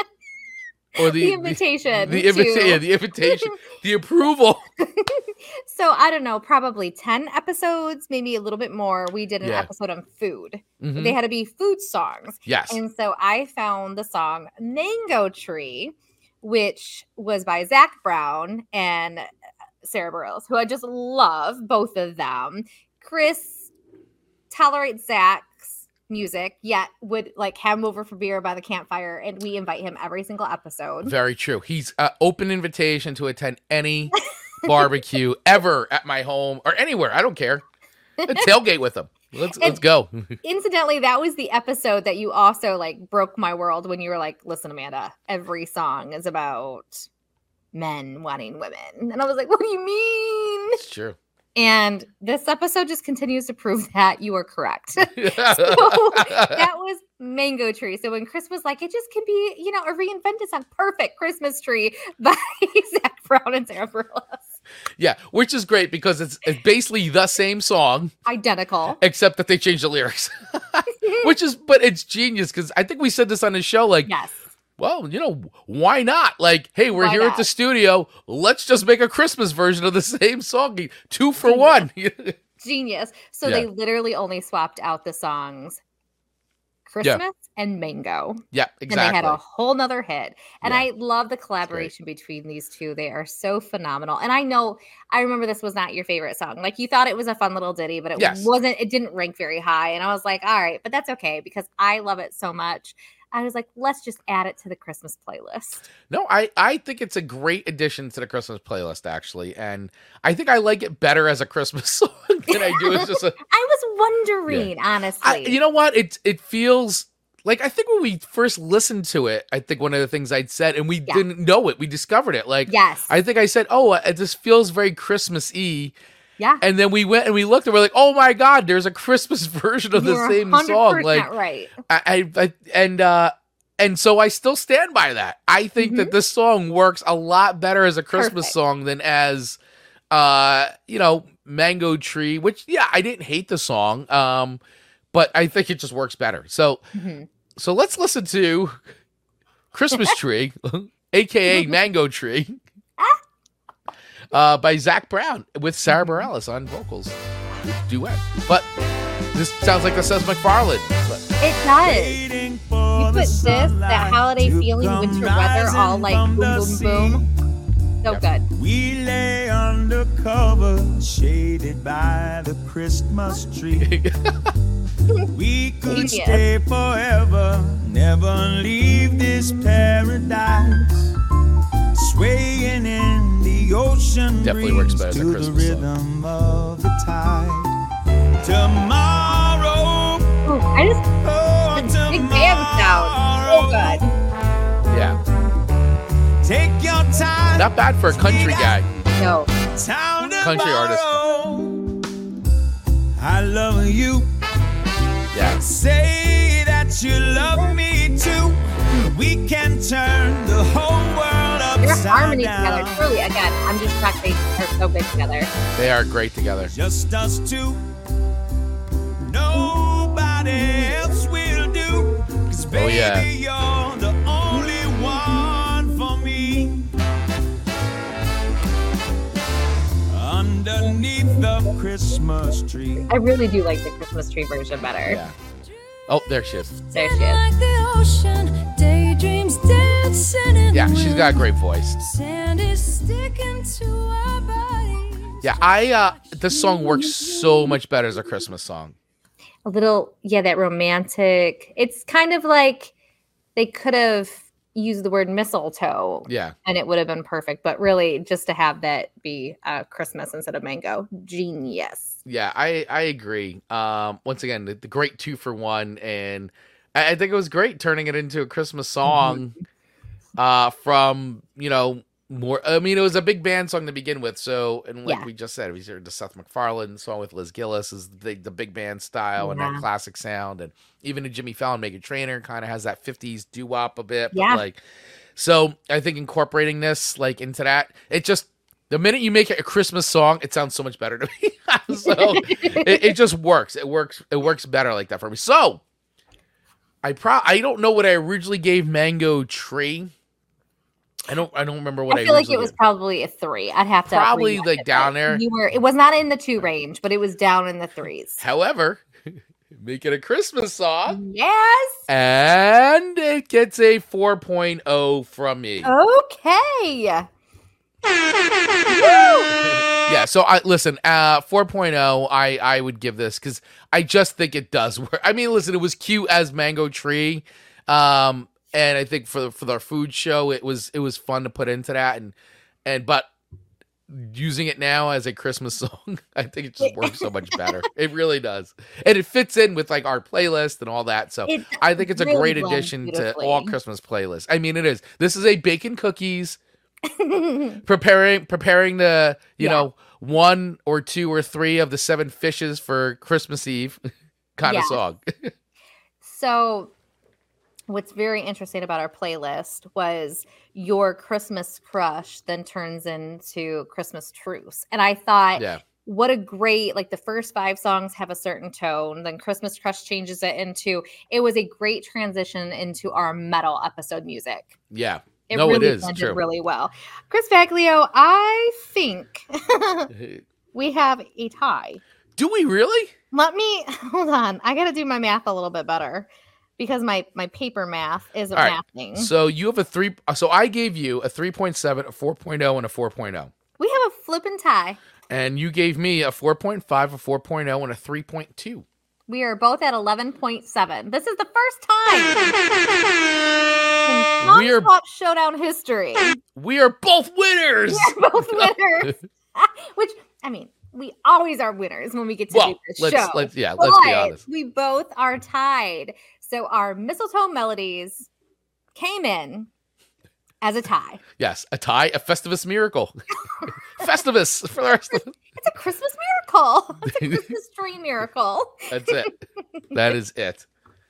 or the The invitation the, to- invitation, yeah, the invitation, the approval. So I don't know, probably ten episodes, maybe a little bit more. We did an Yeah. episode on food. Mhm. They had to be food songs. Yes. And so I found the song Mango Tree, which was by Zach Brown and Sarah Bareilles, who I just love, both of them. Chris tolerates Zach's music, yet would like have him over for beer by the campfire, and we invite him every single episode. Very true. He's uh, open invitation to attend any barbecue ever at my home or anywhere. I don't care. A tailgate with him. Let's let's go. Incidentally, that was the episode that you also like broke my world when you were like, listen, Amanda, every song is about men wanting women. And I was like, what do you mean? It's true. And this episode just continues to prove that you are correct. So that was Mango Tree. So when Chris was like, it just can be, you know, a reinvented song. Perfect Christmas Tree by Zach Brown and Sarah Bareilles. Yeah, which is great because it's, it's basically the same song, Identical. except that they changed the lyrics. Which is, but it's genius because I think we said this on the show. Like, Yes. well, you know, why not? Like, hey, we're Why here at not? the studio. Let's just make a Christmas version of the same song. Two for one. Genius. So Yeah. they literally only swapped out the songs Christmas and Mango. Yeah, And exactly. they had a whole nother hit. And Yeah. I love the collaboration between these two. They are so phenomenal. And I know, I remember this was not your favorite song. Like you thought it was a fun little ditty, but it Yes. wasn't, it didn't rank very high. And I was like, all right, but that's okay because I love it so much. I was like, let's just add it to the Christmas playlist. No, I, I think it's a great addition to the Christmas playlist, actually. And I think I like it better as a Christmas song than I do as just a. I was wondering, honestly. I, you know what? It, it feels like, I think when we first listened to it, I think one of the things I'd said, and we Yeah. didn't know it, we discovered it. Like, Yes. I think I said, oh, it just feels very Christmas-y. Yeah. And then we went and we looked and we're like, oh my God, there's a Christmas version of the You're same one hundred song. percent Like, right. I, I, I and uh and so I still stand by that. I think that this song works a lot better as a Christmas Perfect. song than as uh you know, Mango Tree, which yeah, I didn't hate the song. Um but I think it just works better. So Mhm. so let's listen to Christmas Tree, aka Mango Tree. Uh, by Zach Brown with Sarah Bareilles on vocals. Duet. But this sounds like the Seth MacFarlane. But It does. You put this, that holiday feeling, winter weather, all like boom, boom, boom. So good. We lay under cover, shaded by the Christmas tree. We could Genius. stay forever, never leave this paradise. Swaying in the ocean Definitely works breeze better as a to the Christmas song. rhythm of the tide. Tomorrow, Ooh, I just oh, the big band sound. So good. yeah, take your time. not bad for a country guy. No. Town Country artist. tomorrow. I love you. Yeah, Say that you love me too. We can turn the whole world Their upside harmony down. together, truly, again, I'm just shocked they are so good together. they are great together. Just us two. Nobody else will do. 'Cause baby, Oh, yeah. you're the only one for me. Underneath the Christmas tree. I really do like the Christmas tree version better. Yeah. Oh, there she is. There she is. Like the ocean, daydreams dancing in Yeah, the she's got a great voice. sand is sticking to our bodies. Yeah, I uh this song works so much better as a Christmas song. A little, yeah, that romantic. It's kind of like they could have used the word mistletoe. Yeah. And it would have been perfect. But really, just to have that be uh, Christmas instead of mango. Genius. Yeah, I, I agree. Um, once again, the, the great two for one. And I, I think it was great turning it into a Christmas song mm-hmm. uh, from, you know, more. I mean, it was a big band song to begin with. So, and like yeah. we just said, we heard the Seth MacFarlane song with Liz Gillis is the, the big band style yeah. and that classic sound. And even a Jimmy Fallon, Meghan Trainor kind of has that fifties doo-wop a bit. Yeah. But like, so I think incorporating this like into that, it just, the minute you make it a Christmas song, it sounds so much better to me. so it, it just works. It works. It works better like that for me. So I pro I don't know what I originally gave Mango Tree. I don't. I don't remember what I. I feel I like it was gave. probably a three. I'd have to probably like it, down there. You were. It was not in the two range, but it was down in the threes. However, make it a Christmas song. Yes. And it gets a four point oh from me. Okay. Yeah, so I listen, uh four point oh I I would give this cuz I just think it does work. I mean, listen, it was cute as Mango Tree. Um and I think for the, for our food show it was it was fun to put into that and and but using it now as a Christmas song, I think it just works so much better. It really does. And it fits in with like our playlist and all that. So it I think it's a really great addition to all Christmas playlists. I mean, it is. This is a bacon cookies preparing preparing the you yeah. know one or two or three of the seven fishes for Christmas Eve kind yeah. of song. So what's very interesting about our playlist was your Christmas crush then turns into Christmas truce, and I thought yeah. what a great, like the first five songs have a certain tone, then Christmas crush changes it into, it was a great transition into our metal episode music. Yeah. It no, really it is blended true. really well. Chris Baglio, I think we have a tie. Do we really? Let me hold on. I got to do my math a little bit better because my my paper math isn't All right. mathing. So you have a three. So I gave you a three point seven, a four point oh, and a four point oh. We have a flippin' tie. And you gave me a four point five, a four point oh, and a three point two. We are both at eleven point seven. This is the first time in we are Swap Showdown history. We are both winners. We are both winners. Which, I mean, we always are winners when we get to well, do this let's, show. Let's, yeah, but let's be honest. We both are tied. So our mistletoe melodies came in as a tie. Yes, a tie, a Festivus miracle. Festivus for the rest of it. It's a Christmas miracle. It's a Christmas tree miracle. That's it. That is it.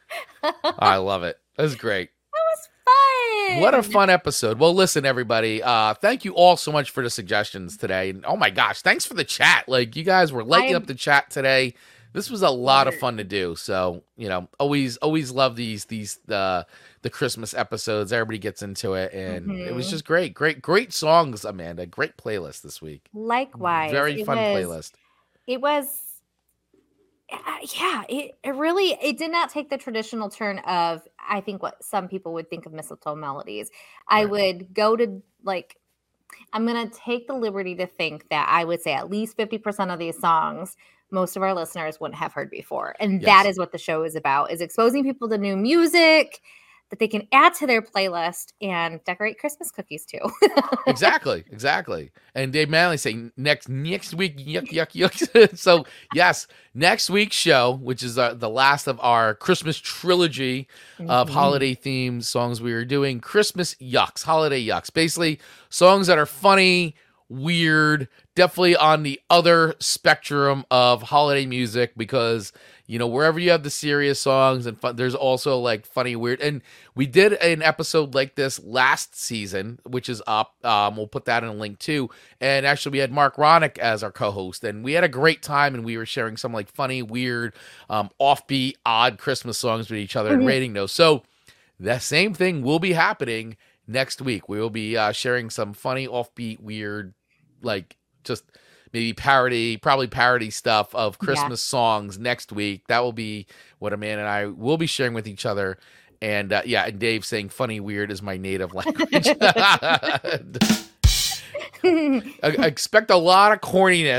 I love it. That was great. That was fun. What a fun episode. Well, listen, everybody. Uh, thank you all so much for the suggestions today. And oh my gosh, thanks for the chat. Like you guys were lighting am- up the chat today. This was a lot of fun to do. So, you know, always, always love these, these, uh, the Christmas episodes. Everybody gets into it. And mm-hmm. it was just great. Great, great songs, Amanda. Great playlist this week. Likewise. Very it fun was, playlist. It was, uh, yeah, it, it really, it did not take the traditional turn of, I think what some people would think of mistletoe melodies. I right. would go to like, I'm going to take the liberty to think that I would say at least fifty percent of these songs most of our listeners wouldn't have heard before. And yes. that is what the show is about, is exposing people to new music that they can add to their playlist and decorate Christmas cookies too. Exactly. Exactly. And Dave Manley saying next, next week, yuck, yuck, yuck. So yes, next week's show, which is uh, the last of our Christmas trilogy mm-hmm. of holiday themed songs, we are doing Christmas yucks, holiday yucks, basically songs that are funny, weird, definitely on the other spectrum of holiday music, because you know wherever you have the serious songs and fun, there's also like funny, weird. And we did an episode like this last season, which is up. Um, we'll put that in a link too. And actually, we had Mark Ronick as our co-host, and we had a great time. And we were sharing some like funny, weird, um, offbeat, odd Christmas songs with each other mm-hmm. and rating those. So that same thing will be happening next week. We will be uh, sharing some funny, offbeat, weird, like just maybe parody, probably parody stuff of Christmas yeah. songs next week. That will be what Amanda and I will be sharing with each other. And uh, yeah, and Dave saying funny, weird is my native language. I expect a lot of corniness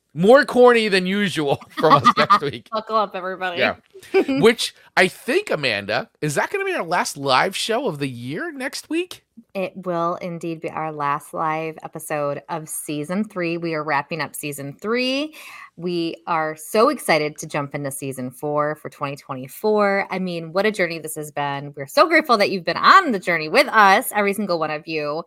More corny than usual from us next week. Buckle up, everybody. Yeah. Which I think, Amanda, is that going to be our last live show of the year next week? It will indeed be our last live episode of season three. We are wrapping up season three. We are so excited to jump into season four for twenty twenty-four. I mean, what a journey this has been. We're so grateful that you've been on the journey with us, every single one of you.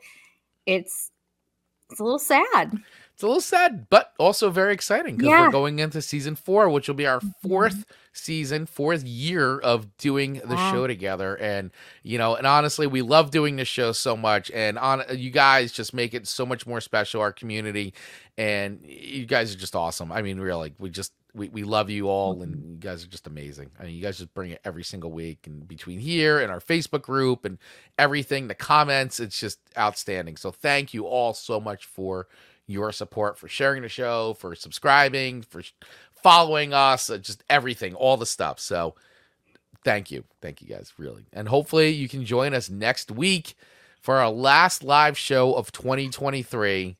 It's it's a little sad. It's a little sad, but also very exciting because Yeah. we're going into season four, which will be our fourth season, fourth year of doing the Wow. show together. And, you know, and honestly, we love doing this show so much. And on you guys just make it so much more special, our community. And you guys are just awesome. I mean, really, we just, we, we love you all. And you guys are just amazing. I mean, you guys just bring it every single week. And between here and our Facebook group and everything, the comments, it's just outstanding. So thank you all so much for your support, for sharing the show, for subscribing, for following us, uh, just everything, all the stuff. So thank you. Thank you guys, really. And hopefully you can join us next week for our last live show of twenty twenty-three.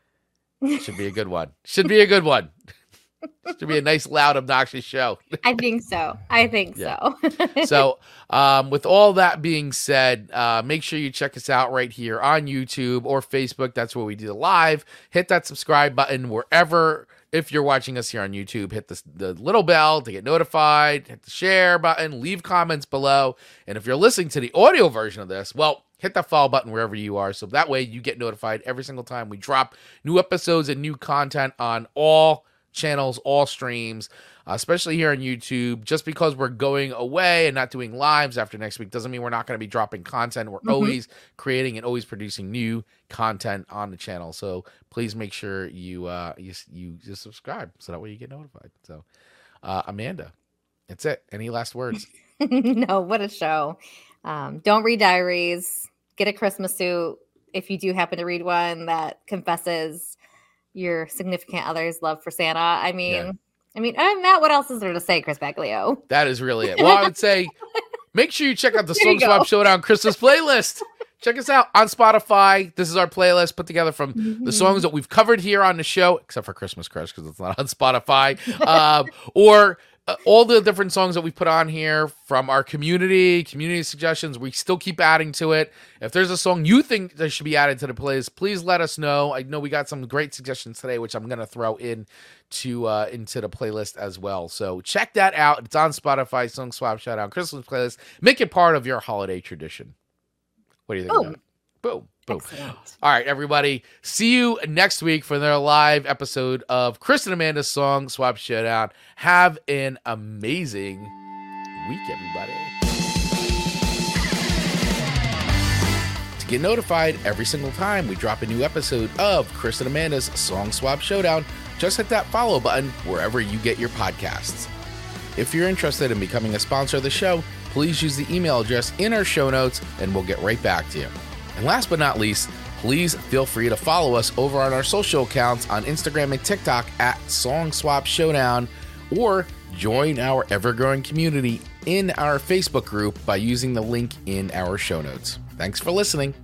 Should be a good one. Should be a good one. Should be a nice, loud, obnoxious show. I think so. I think Yeah. so. So, um, with all that being said, uh, make sure you check us out right here on YouTube or Facebook. That's where we do the live. Hit that subscribe button wherever. If you're watching us here on YouTube, hit the, the little bell to get notified. Hit the share button. Leave comments below. And if you're listening to the audio version of this, well, hit that follow button wherever you are. So that way you get notified every single time we drop new episodes and new content on all channels, all streams, uh, especially here on YouTube. Just because we're going away and not doing lives after next week doesn't mean we're not going to be dropping content. We're Mhm. always creating and always producing new content on the channel. So please make sure you uh you you just subscribe so that way you get notified. So uh Amanda, that's it. Any last words? No, what a show. Um, don't read diaries. Get a Christmas suit if you do happen to read one that confesses your significant other's love for Santa. I mean, Yeah. I mean, other than that, what else is there to say, Chris Baglio? That is really it. Well, I would say make sure you check out the There you Song Swap go. Showdown Christmas playlist. Check us out on Spotify. This is our playlist put together from Mm-hmm. the songs that we've covered here on the show, except for Christmas Crush because it's not on Spotify, um, or uh, all the different songs that we put on here from our community, community suggestions. We still keep adding to it. If there's a song you think that should be added to the playlist, please let us know. I know we got some great suggestions today, which I'm going to throw in to uh, into the playlist as well. So check that out. It's on Spotify, Song Swap Showdown Christmas playlist. Make it part of your holiday tradition. What do you think Boom. about it? Boom. Boom. Excellent. All right, everybody. See you next week for their live episode of Chris and Amanda's Song Swap Showdown. Have an amazing week, everybody. To get notified every single time we drop a new episode of Chris and Amanda's Song Swap Showdown, just hit that follow button wherever you get your podcasts. If you're interested in becoming a sponsor of the show, please use the email address in our show notes and we'll get right back to you. And last but not least, please feel free to follow us over on our social accounts on Instagram and TikTok at Song Swap Showdown, or join our ever-growing community in our Facebook group by using the link in our show notes. Thanks for listening.